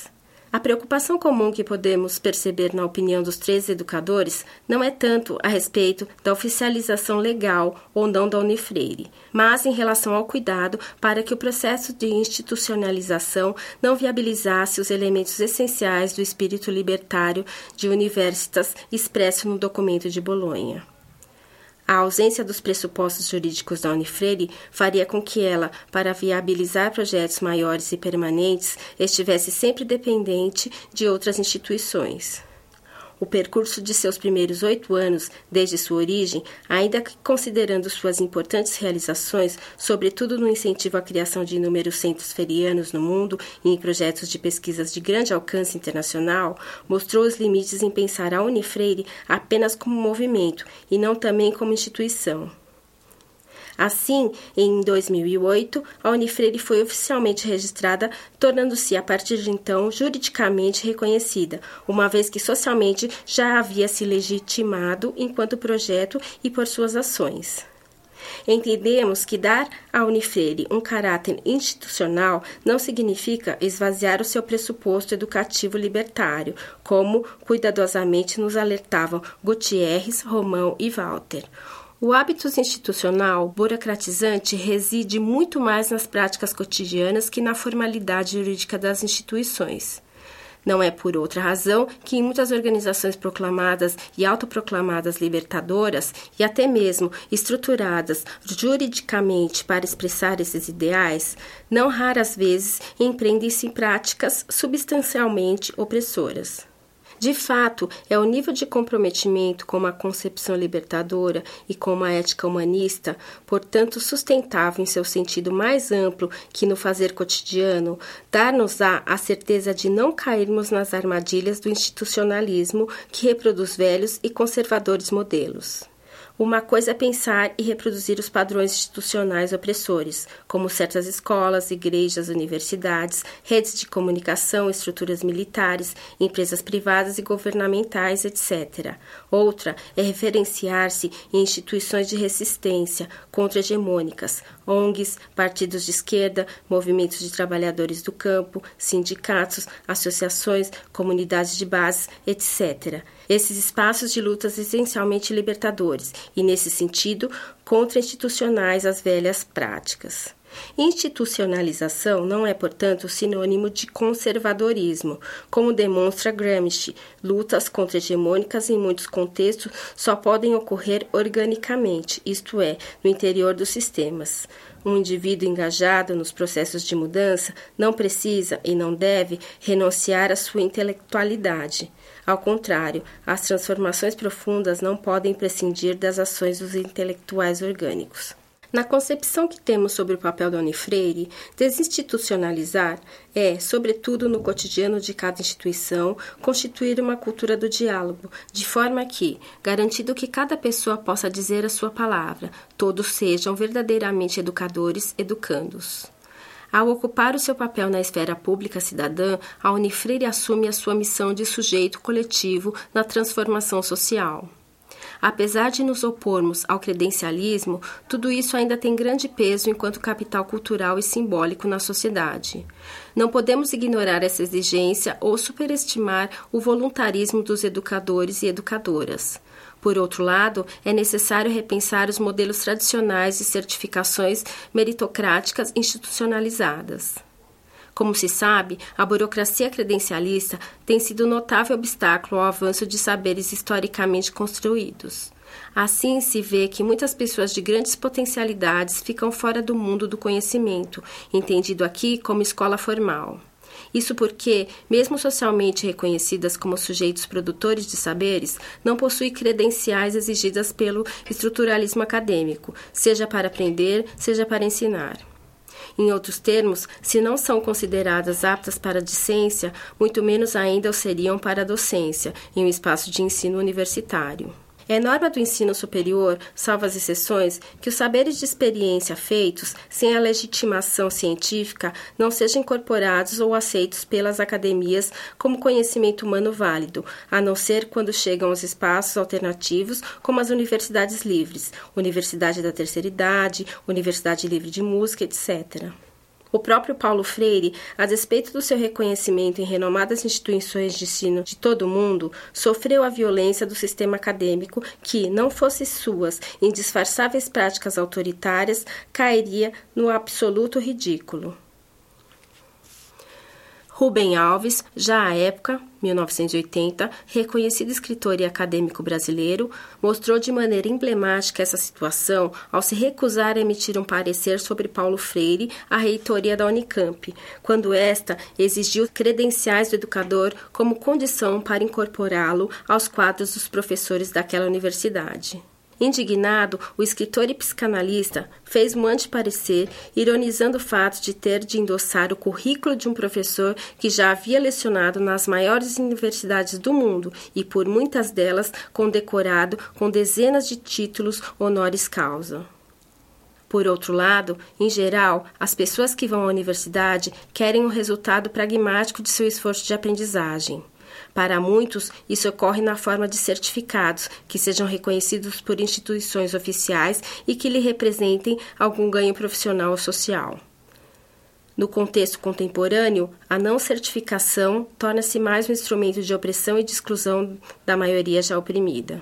A preocupação comum que podemos perceber na opinião dos três educadores não é tanto a respeito da oficialização legal ou não da Unifreire, mas em relação ao cuidado para que o processo de institucionalização não viabilizasse os elementos essenciais do espírito libertário de Universitas expresso no documento de Bolonha. A ausência dos pressupostos jurídicos da Unifreire faria com que ela, para viabilizar projetos maiores e permanentes, estivesse sempre dependente de outras instituições. O percurso de seus primeiros oito anos, desde sua origem, ainda que considerando suas importantes realizações, sobretudo no incentivo à criação de inúmeros centros ferianos no mundo e em projetos de pesquisas de grande alcance internacional, mostrou os limites em pensar a Unifreire apenas como movimento e não também como instituição. Assim, em dois mil e oito, a Unifreire foi oficialmente registrada, tornando-se, a partir de então, juridicamente reconhecida, uma vez que socialmente já havia se legitimado enquanto projeto e por suas ações. Entendemos que dar à Unifreire um caráter institucional não significa esvaziar o seu pressuposto educativo libertário, como cuidadosamente nos alertavam Gutierrez, Romão e Walter. O hábitus institucional burocratizante reside muito mais nas práticas cotidianas que na formalidade jurídica das instituições. Não é por outra razão que em muitas organizações proclamadas e autoproclamadas libertadoras, e até mesmo estruturadas juridicamente para expressar esses ideais, não raras vezes empreendem-se em práticas substancialmente opressoras. De fato, é o nível de comprometimento com uma concepção libertadora e com uma ética humanista, portanto sustentável em seu sentido mais amplo que no fazer cotidiano, dar-nos-á a certeza de não cairmos nas armadilhas do institucionalismo que reproduz velhos e conservadores modelos. Uma coisa é pensar e reproduzir os padrões institucionais opressores, como certas escolas, igrejas, universidades, redes de comunicação, estruturas militares, empresas privadas e governamentais, etcétera. Outra é referenciar-se em instituições de resistência contra-hegemônicas, O N Gs, partidos de esquerda, movimentos de trabalhadores do campo, sindicatos, associações, comunidades de base, etcétera. Esses espaços de lutas essencialmente libertadores e, nesse sentido, contra-institucionais às velhas práticas. Institucionalização não é, portanto, sinônimo de conservadorismo, como demonstra Gramsci. Lutas contra-hegemônicas em muitos contextos só podem ocorrer organicamente, isto é, no interior dos sistemas. Um indivíduo engajado nos processos de mudança não precisa e não deve renunciar à sua intelectualidade. Ao contrário, as transformações profundas não podem prescindir das ações dos intelectuais orgânicos. Na concepção que temos sobre o papel da Unifreire, desinstitucionalizar é, sobretudo no cotidiano de cada instituição, constituir uma cultura do diálogo, de forma que, garantido que cada pessoa possa dizer a sua palavra, todos sejam verdadeiramente educadores, educandos. Ao ocupar o seu papel na esfera pública cidadã, a Unifreire assume a sua missão de sujeito coletivo na transformação social. Apesar de nos opormos ao credencialismo, tudo isso ainda tem grande peso enquanto capital cultural e simbólico na sociedade. Não podemos ignorar essa exigência ou superestimar o voluntarismo dos educadores e educadoras. Por outro lado, é necessário repensar os modelos tradicionais de certificações meritocráticas institucionalizadas. Como se sabe, a burocracia credencialista tem sido um notável obstáculo ao avanço de saberes historicamente construídos. Assim, se vê que muitas pessoas de grandes potencialidades ficam fora do mundo do conhecimento, entendido aqui como escola formal. Isso porque, mesmo socialmente reconhecidas como sujeitos produtores de saberes, não possuem credenciais exigidas pelo estruturalismo acadêmico, seja para aprender, seja para ensinar. Em outros termos, se não são consideradas aptas para a discência, muito menos ainda o seriam para a docência, em um espaço de ensino universitário. É norma do ensino superior, salvo as exceções, que os saberes de experiência feitos, sem a legitimação científica, não sejam incorporados ou aceitos pelas academias como conhecimento humano válido, a não ser quando chegam aos espaços alternativos, como as universidades livres, Universidade da Terceira Idade, Universidade Livre de Música, etcétera. O próprio Paulo Freire, a despeito do seu reconhecimento em renomadas instituições de ensino de todo o mundo, sofreu a violência do sistema acadêmico que, não fosse suas indisfarçáveis práticas autoritárias, cairia no absoluto ridículo. Rubem Alves, já à época, mil novecentos e oitenta, reconhecido escritor e acadêmico brasileiro, mostrou de maneira emblemática essa situação ao se recusar a emitir um parecer sobre Paulo Freire à reitoria da Unicamp, quando esta exigiu credenciais do educador como condição para incorporá-lo aos quadros dos professores daquela universidade. Indignado, o escritor e psicanalista fez um anteparecer, ironizando o fato de ter de endossar o currículo de um professor que já havia lecionado nas maiores universidades do mundo e, por muitas delas, condecorado com dezenas de títulos honoris causa. Por outro lado, em geral, as pessoas que vão à universidade querem um resultado pragmático de seu esforço de aprendizagem. Para muitos, isso ocorre na forma de certificados, que sejam reconhecidos por instituições oficiais e que lhe representem algum ganho profissional ou social. No contexto contemporâneo, a não certificação torna-se mais um instrumento de opressão e de exclusão da maioria já oprimida.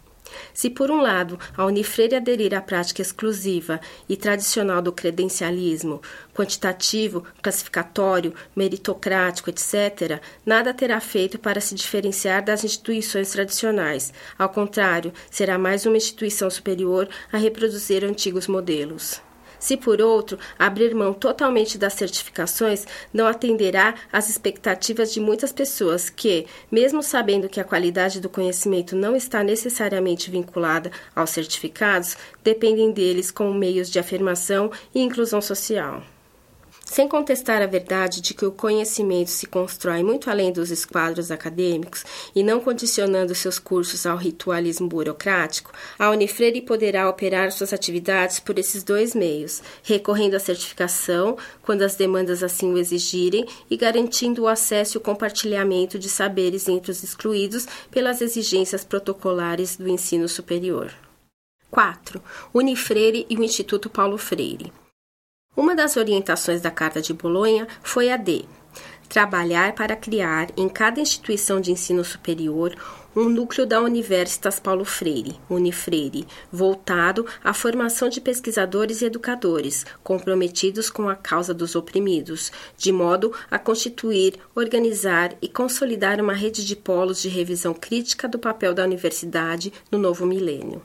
Se, por um lado, a Unifreire aderir à prática exclusiva e tradicional do credencialismo, quantitativo, classificatório, meritocrático, etcétera, nada terá feito para se diferenciar das instituições tradicionais. Ao contrário, será mais uma instituição superior a reproduzir antigos modelos. Se, por outro, abrir mão totalmente das certificações, não atenderá às expectativas de muitas pessoas que, mesmo sabendo que a qualidade do conhecimento não está necessariamente vinculada aos certificados, dependem deles como meios de afirmação e inclusão social. Sem contestar a verdade de que o conhecimento se constrói muito além dos esquadros acadêmicos e não condicionando seus cursos ao ritualismo burocrático, a Unifreire poderá operar suas atividades por esses dois meios, recorrendo à certificação, quando as demandas assim o exigirem, e garantindo o acesso e o compartilhamento de saberes entre os excluídos pelas exigências protocolares do ensino superior. quatro. Unifreire e o Instituto Paulo Freire. Uma das orientações da Carta de Bolonha foi a de trabalhar para criar em cada instituição de ensino superior um núcleo da Universitas Paulo Freire, Unifreire, voltado à formação de pesquisadores e educadores comprometidos com a causa dos oprimidos, de modo a constituir, organizar e consolidar uma rede de polos de revisão crítica do papel da universidade no novo milênio.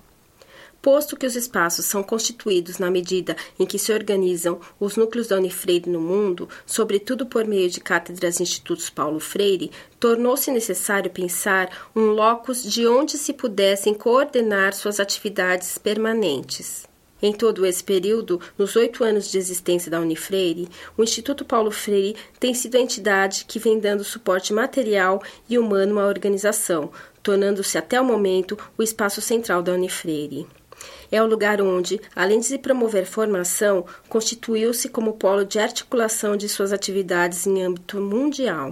Posto que os espaços são constituídos na medida em que se organizam os núcleos da Unifreire no mundo, sobretudo por meio de cátedras e institutos Paulo Freire, tornou-se necessário pensar um locus de onde se pudessem coordenar suas atividades permanentes. Em todo esse período, nos oito anos de existência da Unifreire, o Instituto Paulo Freire tem sido a entidade que vem dando suporte material e humano à organização, tornando-se até o momento o espaço central da Unifreire. É o lugar onde, além de se promover formação, constituiu-se como polo de articulação de suas atividades em âmbito mundial.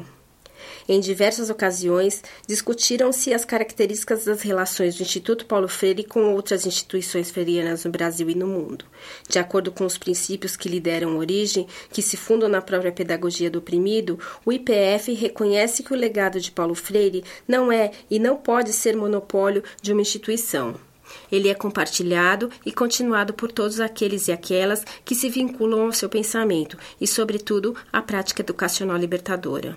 Em diversas ocasiões, discutiram-se as características das relações do Instituto Paulo Freire com outras instituições freirianas no Brasil e no mundo. De acordo com os princípios que lhe deram origem, que se fundam na própria pedagogia do oprimido, o I P F reconhece que o legado de Paulo Freire não é e não pode ser monopólio de uma instituição. Ele é compartilhado e continuado por todos aqueles e aquelas que se vinculam ao seu pensamento e, sobretudo, à prática educacional libertadora.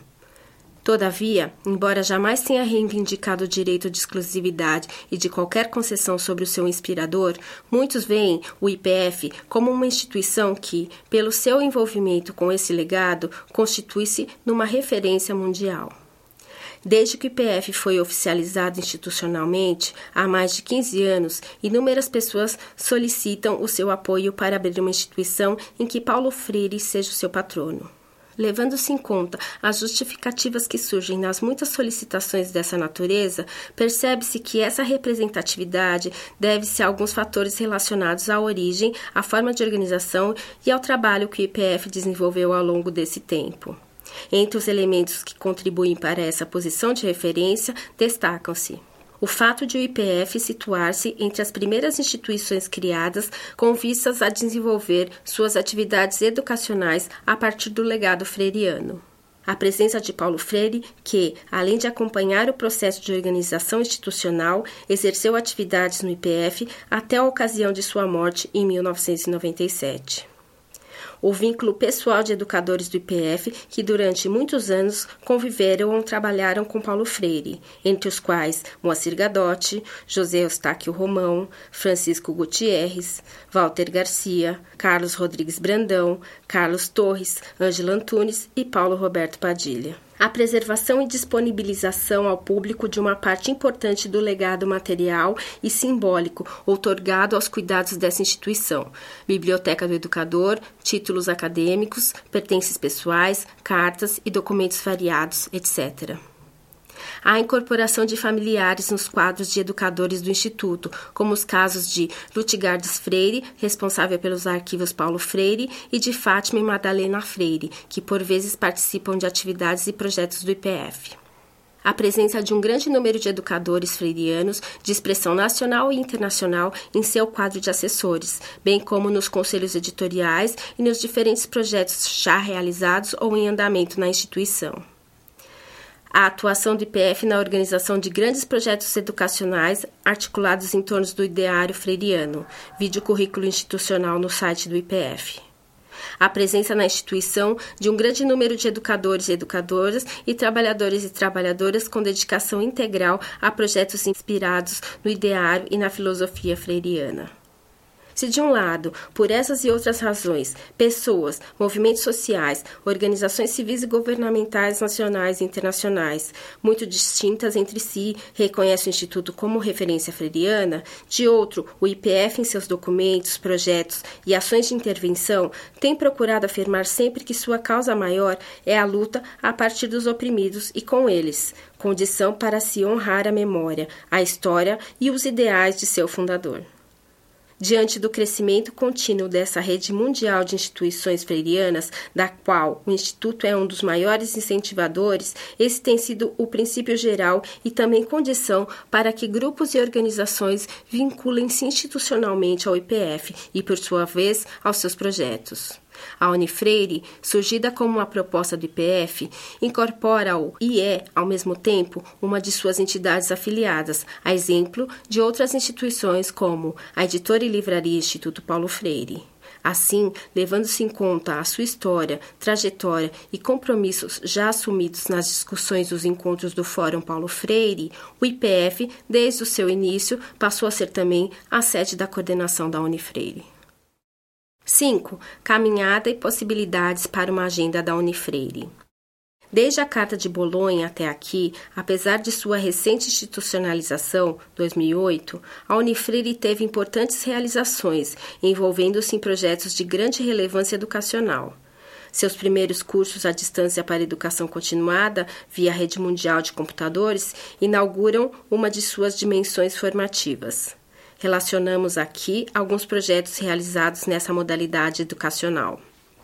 Todavia, embora jamais tenha reivindicado o direito de exclusividade e de qualquer concessão sobre o seu inspirador, muitos veem o I P F como uma instituição que, pelo seu envolvimento com esse legado, constitui-se numa referência mundial. Desde que o I P F foi oficializado institucionalmente, há mais de quinze anos, inúmeras pessoas solicitam o seu apoio para abrir uma instituição em que Paulo Freire seja o seu patrono. Levando-se em conta as justificativas que surgem nas muitas solicitações dessa natureza, percebe-se que essa representatividade deve-se a alguns fatores relacionados à origem, à forma de organização e ao trabalho que o I P F desenvolveu ao longo desse tempo. Entre os elementos que contribuem para essa posição de referência, destacam-se O fato de o I P F situar-se entre as primeiras instituições criadas com vistas a desenvolver suas atividades educacionais a partir do legado freiriano. A presença de Paulo Freire, que, além de acompanhar o processo de organização institucional, exerceu atividades no I P F até a ocasião de sua morte em mil novecentos e noventa e sete. O vínculo pessoal de educadores do I P F que durante muitos anos conviveram ou trabalharam com Paulo Freire, entre os quais Moacir Gadotti, José Eustáquio Romão, Francisco Gutierrez, Walter Garcia, Carlos Rodrigues Brandão, Carlos Torres, Ângelo Antunes e Paulo Roberto Padilha. A preservação e disponibilização ao público de uma parte importante do legado material e simbólico outorgado aos cuidados dessa instituição, biblioteca do educador, títulos acadêmicos, pertences pessoais, cartas e documentos variados, etcétera. A incorporação de familiares nos quadros de educadores do Instituto, como os casos de Lutgardes Freire, responsável pelos arquivos Paulo Freire, e de Fátima e Madalena Freire, que por vezes participam de atividades e projetos do I P F. A presença de um grande número de educadores freirianos de expressão nacional e internacional em seu quadro de assessores, bem como nos conselhos editoriais e nos diferentes projetos já realizados ou em andamento na instituição. A atuação do I P F na organização de grandes projetos educacionais articulados em torno do ideário freiriano, vídeo currículo institucional no site do I P F. A presença na instituição de um grande número de educadores e educadoras e trabalhadores e trabalhadoras com dedicação integral a projetos inspirados no ideário e na filosofia freiriana. Se de um lado, por essas e outras razões, pessoas, movimentos sociais, organizações civis e governamentais nacionais e internacionais, muito distintas entre si, reconhecem o Instituto como referência freiriana, de outro, o I P F em seus documentos, projetos e ações de intervenção tem procurado afirmar sempre que sua causa maior é a luta a partir dos oprimidos e com eles, condição para se honrar a memória, a história e os ideais de seu fundador. Diante do crescimento contínuo dessa rede mundial de instituições freirianas, da qual o Instituto é um dos maiores incentivadores, esse tem sido o princípio geral e também condição para que grupos e organizações vinculem-se institucionalmente ao I P F e, por sua vez, aos seus projetos. A Unifreire, surgida como uma proposta do I P F, incorpora-o e é, ao mesmo tempo, uma de suas entidades afiliadas, a exemplo de outras instituições como a Editora e Livraria Instituto Paulo Freire. Assim, levando-se em conta a sua história, trajetória e compromissos já assumidos nas discussões dos encontros do Fórum Paulo Freire, o I P F, desde o seu início, passou a ser também a sede da coordenação da Unifreire. cinco. Caminhada e possibilidades para uma agenda da Unifreire. Desde a Carta de Bolonha até aqui, apesar de sua recente institucionalização, dois mil e oito, a Unifreire teve importantes realizações, envolvendo-se em projetos de grande relevância educacional. Seus primeiros cursos à distância para educação continuada, via Rede Mundial de Computadores, inauguram uma de suas dimensões formativas. Relacionamos aqui alguns projetos realizados nessa modalidade educacional.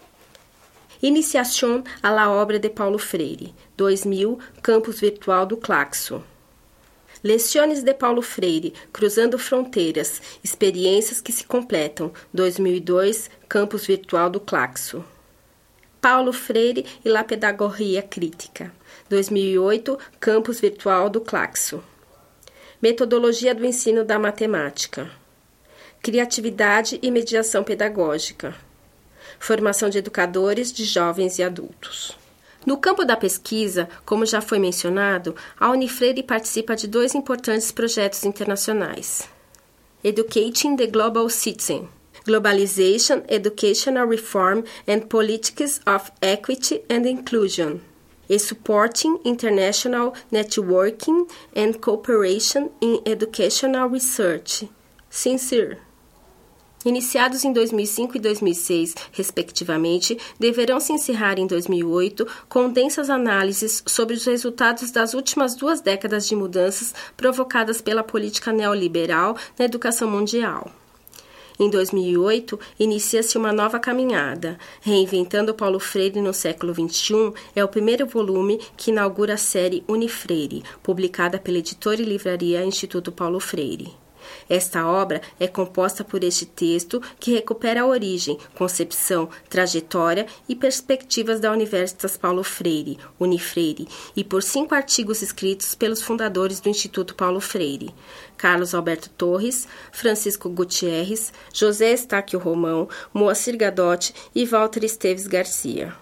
Iniciação à la obra de Paulo Freire, dois mil, Campus Virtual do Claxo. Leções de Paulo Freire, Cruzando Fronteiras, Experiências que se Completam, dois mil e dois, Campus Virtual do Claxo. Paulo Freire e la Pedagogia Crítica, dois mil e oito, Campus Virtual do Claxo. Metodologia do ensino da matemática. Criatividade e mediação pedagógica. Formação de educadores de jovens e adultos. No campo da pesquisa, como já foi mencionado, a Unifreire participa de dois importantes projetos internacionais. Educating the Global Citizen. Globalization, Educational Reform and Politics of Equity and Inclusion. E Supporting International Networking and Cooperation in Educational Research, SINCER. Iniciados em dois mil e cinco e dois mil e seis, respectivamente, deverão se encerrar em dois mil e oito com densas análises sobre os resultados das últimas duas décadas de mudanças provocadas pela política neoliberal na educação mundial. Em dois mil e oito, inicia-se uma nova caminhada. Reinventando Paulo Freire no século vinte e um é o primeiro volume que inaugura a série Unifreire, publicada pela editora e livraria Instituto Paulo Freire. Esta obra é composta por este texto que recupera a origem, concepção, trajetória e perspectivas da Universitas Paulo Freire, Unifreire, e por cinco artigos escritos pelos fundadores do Instituto Paulo Freire: Carlos Alberto Torres, Francisco Gutierrez, José Estáquio Romão, Moacir Gadotti e Walter Esteves Garcia.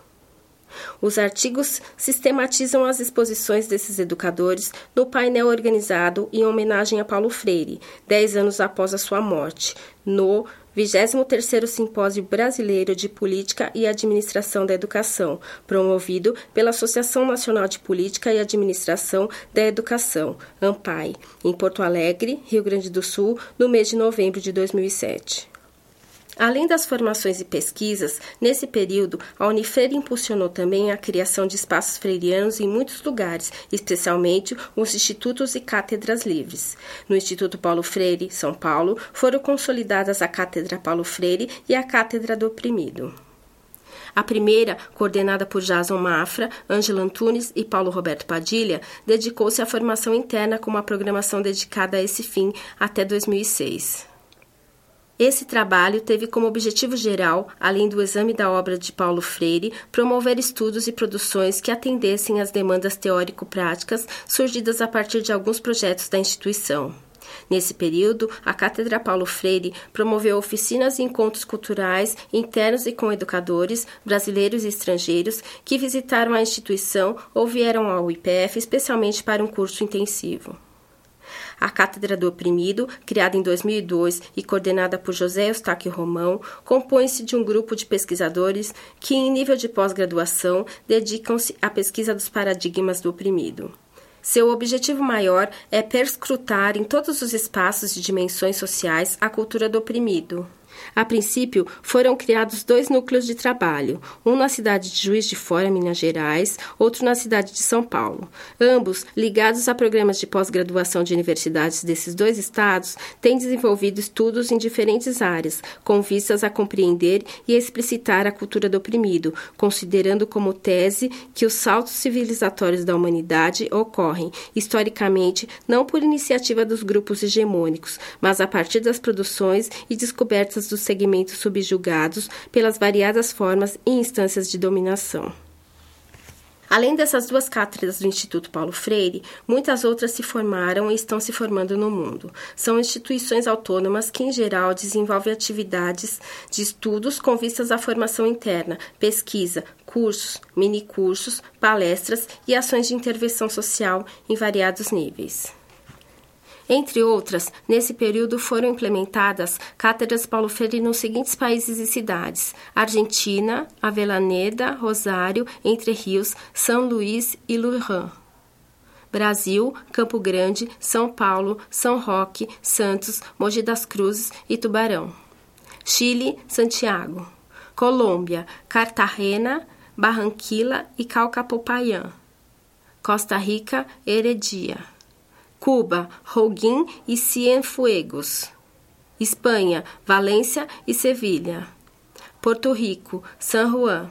Os artigos sistematizam as exposições desses educadores no painel organizado em homenagem a Paulo Freire, dez anos após a sua morte, no vigésimo terceiro Simpósio Brasileiro de Política e Administração da Educação, promovido pela Associação Nacional de Política e Administração da Educação, ANPAE, em Porto Alegre, Rio Grande do Sul, no mês de novembro de dois mil e sete. Além das formações e pesquisas, nesse período, a Unifreire impulsionou também a criação de espaços freirianos em muitos lugares, especialmente os institutos e cátedras livres. No Instituto Paulo Freire, São Paulo, foram consolidadas a Cátedra Paulo Freire e a Cátedra do Oprimido. A primeira, coordenada por Jason Mafra, Ângela Antunes e Paulo Roberto Padilha, dedicou-se à formação interna com uma programação dedicada a esse fim até dois mil e seis. Esse trabalho teve como objetivo geral, além do exame da obra de Paulo Freire, promover estudos e produções que atendessem às demandas teórico-práticas surgidas a partir de alguns projetos da instituição. Nesse período, a Cátedra Paulo Freire promoveu oficinas e encontros culturais internos e com educadores, brasileiros e estrangeiros, que visitaram a instituição ou vieram ao I P F especialmente para um curso intensivo. A Cátedra do Oprimido, criada em dois mil e dois e coordenada por José Estáquio Romão, compõe-se de um grupo de pesquisadores que, em nível de pós-graduação, dedicam-se à pesquisa dos paradigmas do oprimido. Seu objetivo maior é perscrutar em todos os espaços e dimensões sociais a cultura do oprimido. A princípio, foram criados dois núcleos de trabalho, um na cidade de Juiz de Fora, Minas Gerais, outro na cidade de São Paulo. Ambos, ligados a programas de pós-graduação de universidades desses dois estados, têm desenvolvido estudos em diferentes áreas, com vistas a compreender e explicitar a cultura do oprimido, considerando como tese que os saltos civilizatórios da humanidade ocorrem, historicamente, não por iniciativa dos grupos hegemônicos, mas a partir das produções e descobertas dos segmentos subjugados pelas variadas formas e instâncias de dominação. Além dessas duas cátedras do Instituto Paulo Freire, muitas outras se formaram e estão se formando no mundo. São instituições autônomas que, em geral, desenvolvem atividades de estudos com vistas à formação interna, pesquisa, cursos, minicursos, palestras e ações de intervenção social em variados níveis. Entre outras, nesse período foram implementadas cátedras Paulo Freire nos seguintes países e cidades: Argentina, Avellaneda, Rosário, Entre Rios, São Luís e Luján. Brasil, Campo Grande, São Paulo, São Roque, Santos, Mogi das Cruzes e Tubarão. Chile, Santiago. Colômbia, Cartagena, Barranquilla e Calcapopayán. Costa Rica, Heredia. Cuba, Holguín e Cienfuegos. Espanha, Valência e Sevilha. Porto Rico, San Juan.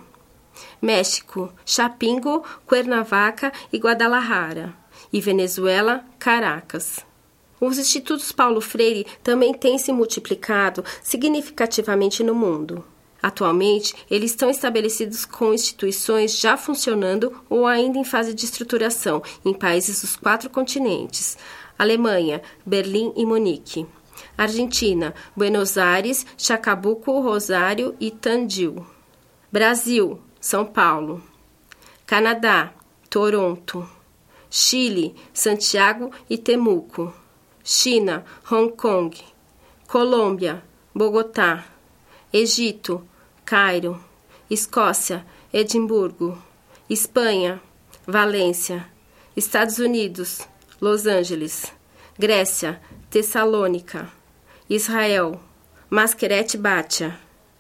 México, Chapingo, Cuernavaca e Guadalajara. E Venezuela, Caracas. Os institutos Paulo Freire também têm se multiplicado significativamente no mundo. Atualmente, eles estão estabelecidos com instituições já funcionando ou ainda em fase de estruturação em países dos quatro continentes: Alemanha, Berlim e Munique. Argentina, Buenos Aires, Chacabuco, Rosário e Tandil. Brasil, São Paulo. Canadá, Toronto. Chile, Santiago e Temuco. China, Hong Kong. Colômbia, Bogotá. Egito, Cairo. Escócia, Edimburgo. Espanha, Valência. Estados Unidos, Los Angeles. Grécia, Tessalônica. Israel, Masquerete Batia.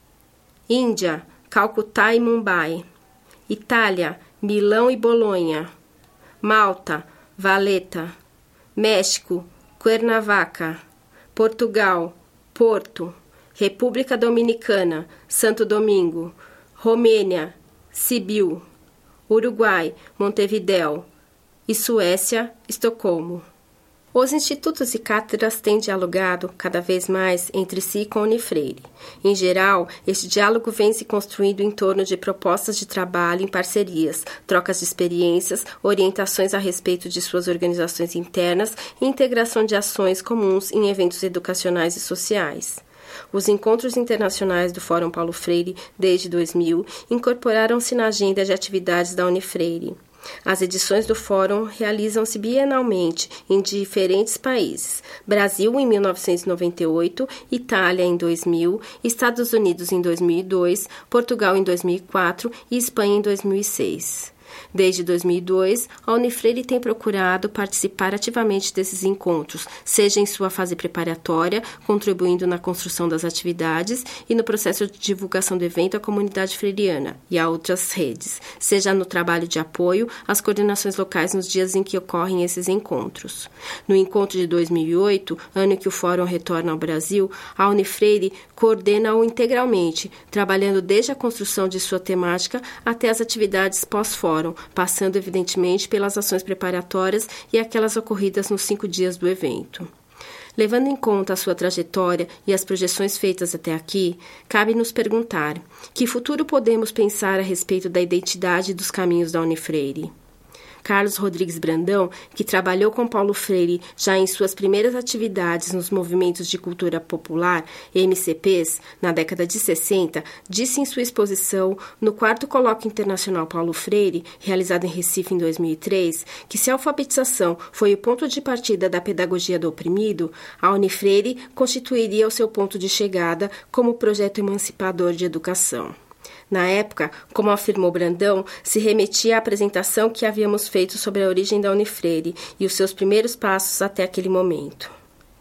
Índia, Calcutá e Mumbai. Itália, Milão e Bolonha. Malta, Valeta. México, Cuernavaca. Portugal, Porto. República Dominicana, Santo Domingo, Romênia, Sibiu, Uruguai, Montevidéu e Suécia, Estocolmo. Os institutos e cátedras têm dialogado cada vez mais entre si com a Unifreire. Em geral, este diálogo vem se construindo em torno de propostas de trabalho em parcerias, trocas de experiências, orientações a respeito de suas organizações internas e integração de ações comuns em eventos educacionais e sociais. Os encontros internacionais do Fórum Paulo Freire, desde dois mil, incorporaram-se na agenda de atividades da Unifreire. As edições do Fórum realizam-se bienalmente em diferentes países: Brasil em mil novecentos e noventa e oito, Itália em dois mil, Estados Unidos em dois mil e dois, Portugal em dois mil e quatro e Espanha em dois mil e seis. Desde dois mil e dois, a Unifreire tem procurado participar ativamente desses encontros, seja em sua fase preparatória, contribuindo na construção das atividades e no processo de divulgação do evento à comunidade freiriana e a outras redes, seja no trabalho de apoio às coordenações locais nos dias em que ocorrem esses encontros. No encontro de dois mil e oito, ano em que o Fórum retorna ao Brasil, a Unifreire coordena-o integralmente, trabalhando desde a construção de sua temática até as atividades pós-fórum, passando evidentemente pelas ações preparatórias e aquelas ocorridas nos cinco dias do evento. Levando em conta a sua trajetória e as projeções feitas até aqui, cabe nos perguntar: que futuro podemos pensar a respeito da identidade e dos caminhos da Unifreire? Carlos Rodrigues Brandão, que trabalhou com Paulo Freire já em suas primeiras atividades nos movimentos de cultura popular, M C Ps, na década de sessenta, disse em sua exposição no quarto Colóquio Internacional Paulo Freire, realizado em Recife em dois mil e três, que se a alfabetização foi o ponto de partida da pedagogia do oprimido, a Unifreire constituiria o seu ponto de chegada como projeto emancipador de educação. Na época, como afirmou Brandão, se remetia à apresentação que havíamos feito sobre a origem da Unifreire e os seus primeiros passos até aquele momento.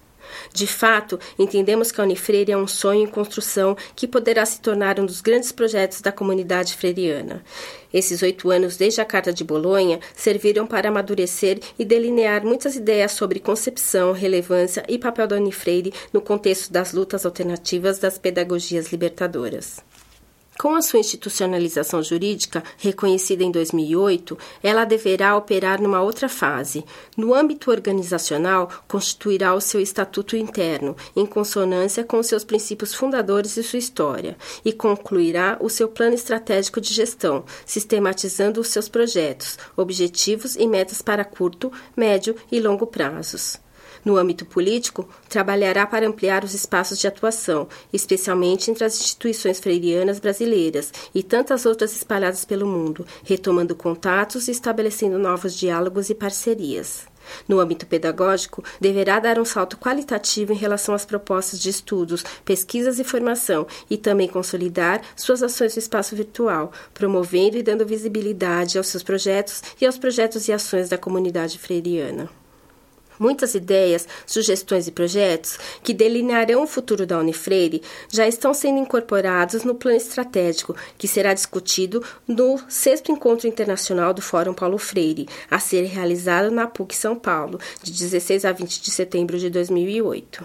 De fato, entendemos que a Unifreire é um sonho em construção que poderá se tornar um dos grandes projetos da comunidade freiriana. Esses oito anos desde a Carta de Bolonha serviram para amadurecer e delinear muitas ideias sobre concepção, relevância e papel da Unifreire no contexto das lutas alternativas das pedagogias libertadoras. Com a sua institucionalização jurídica, reconhecida em dois mil e oito, ela deverá operar numa outra fase. No âmbito organizacional, constituirá o seu estatuto interno, em consonância com os seus princípios fundadores e sua história, e concluirá o seu plano estratégico de gestão, sistematizando os seus projetos, objetivos e metas para curto, médio e longo prazos. No âmbito político, trabalhará para ampliar os espaços de atuação, especialmente entre as instituições freirianas brasileiras e tantas outras espalhadas pelo mundo, retomando contatos e estabelecendo novos diálogos e parcerias. No âmbito pedagógico, deverá dar um salto qualitativo em relação às propostas de estudos, pesquisas e formação e também consolidar suas ações no espaço virtual, promovendo e dando visibilidade aos seus projetos e aos projetos e ações da comunidade freiriana. Muitas ideias, sugestões e projetos que delinearão o futuro da Unifreire já estão sendo incorporados no plano estratégico, que será discutido no sexto Encontro Internacional do Fórum Paulo Freire, a ser realizado na P U C São Paulo, de dezesseis a vinte de setembro de dois mil e oito.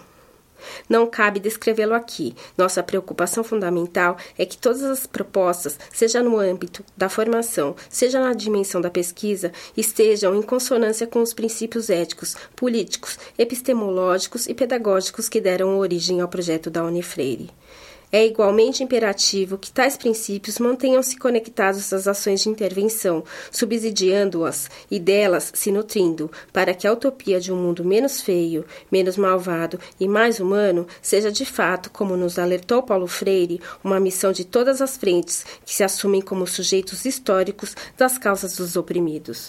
Não cabe descrevê-lo aqui. Nossa preocupação fundamental é que todas as propostas, seja no âmbito da formação, seja na dimensão da pesquisa, estejam em consonância com os princípios éticos, políticos, epistemológicos e pedagógicos que deram origem ao projeto da Unifreire. É igualmente imperativo que tais princípios mantenham-se conectados às ações de intervenção, subsidiando-as e delas se nutrindo, para que a utopia de um mundo menos feio, menos malvado e mais humano seja de fato, como nos alertou Paulo Freire, uma missão de todas as frentes que se assumem como sujeitos históricos das causas dos oprimidos.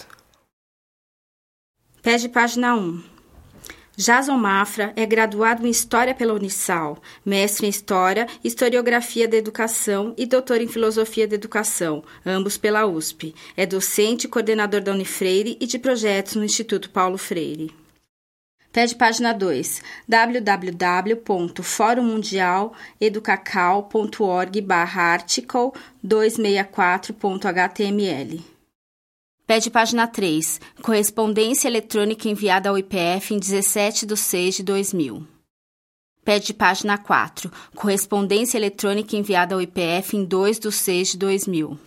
Pé de página um. Jason Mafra é graduado em História pela Unisal, mestre em História, Historiografia da Educação e doutor em Filosofia da Educação, ambos pela U S P. É docente e coordenador da Unifreire e de projetos no Instituto Paulo Freire. Pé de página dois. w w w ponto fórum mundial educacal ponto org barra article duzentos e sessenta e quatro ponto h t m l. Pé de página três. Correspondência eletrônica enviada ao I P F em dezessete de seis de dois mil. Pede página quatro. Correspondência eletrônica enviada ao I P F em dois de seis de dois mil.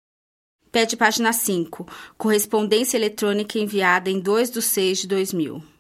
Pede página cinco. Correspondência eletrônica enviada em dois de seis de dois mil.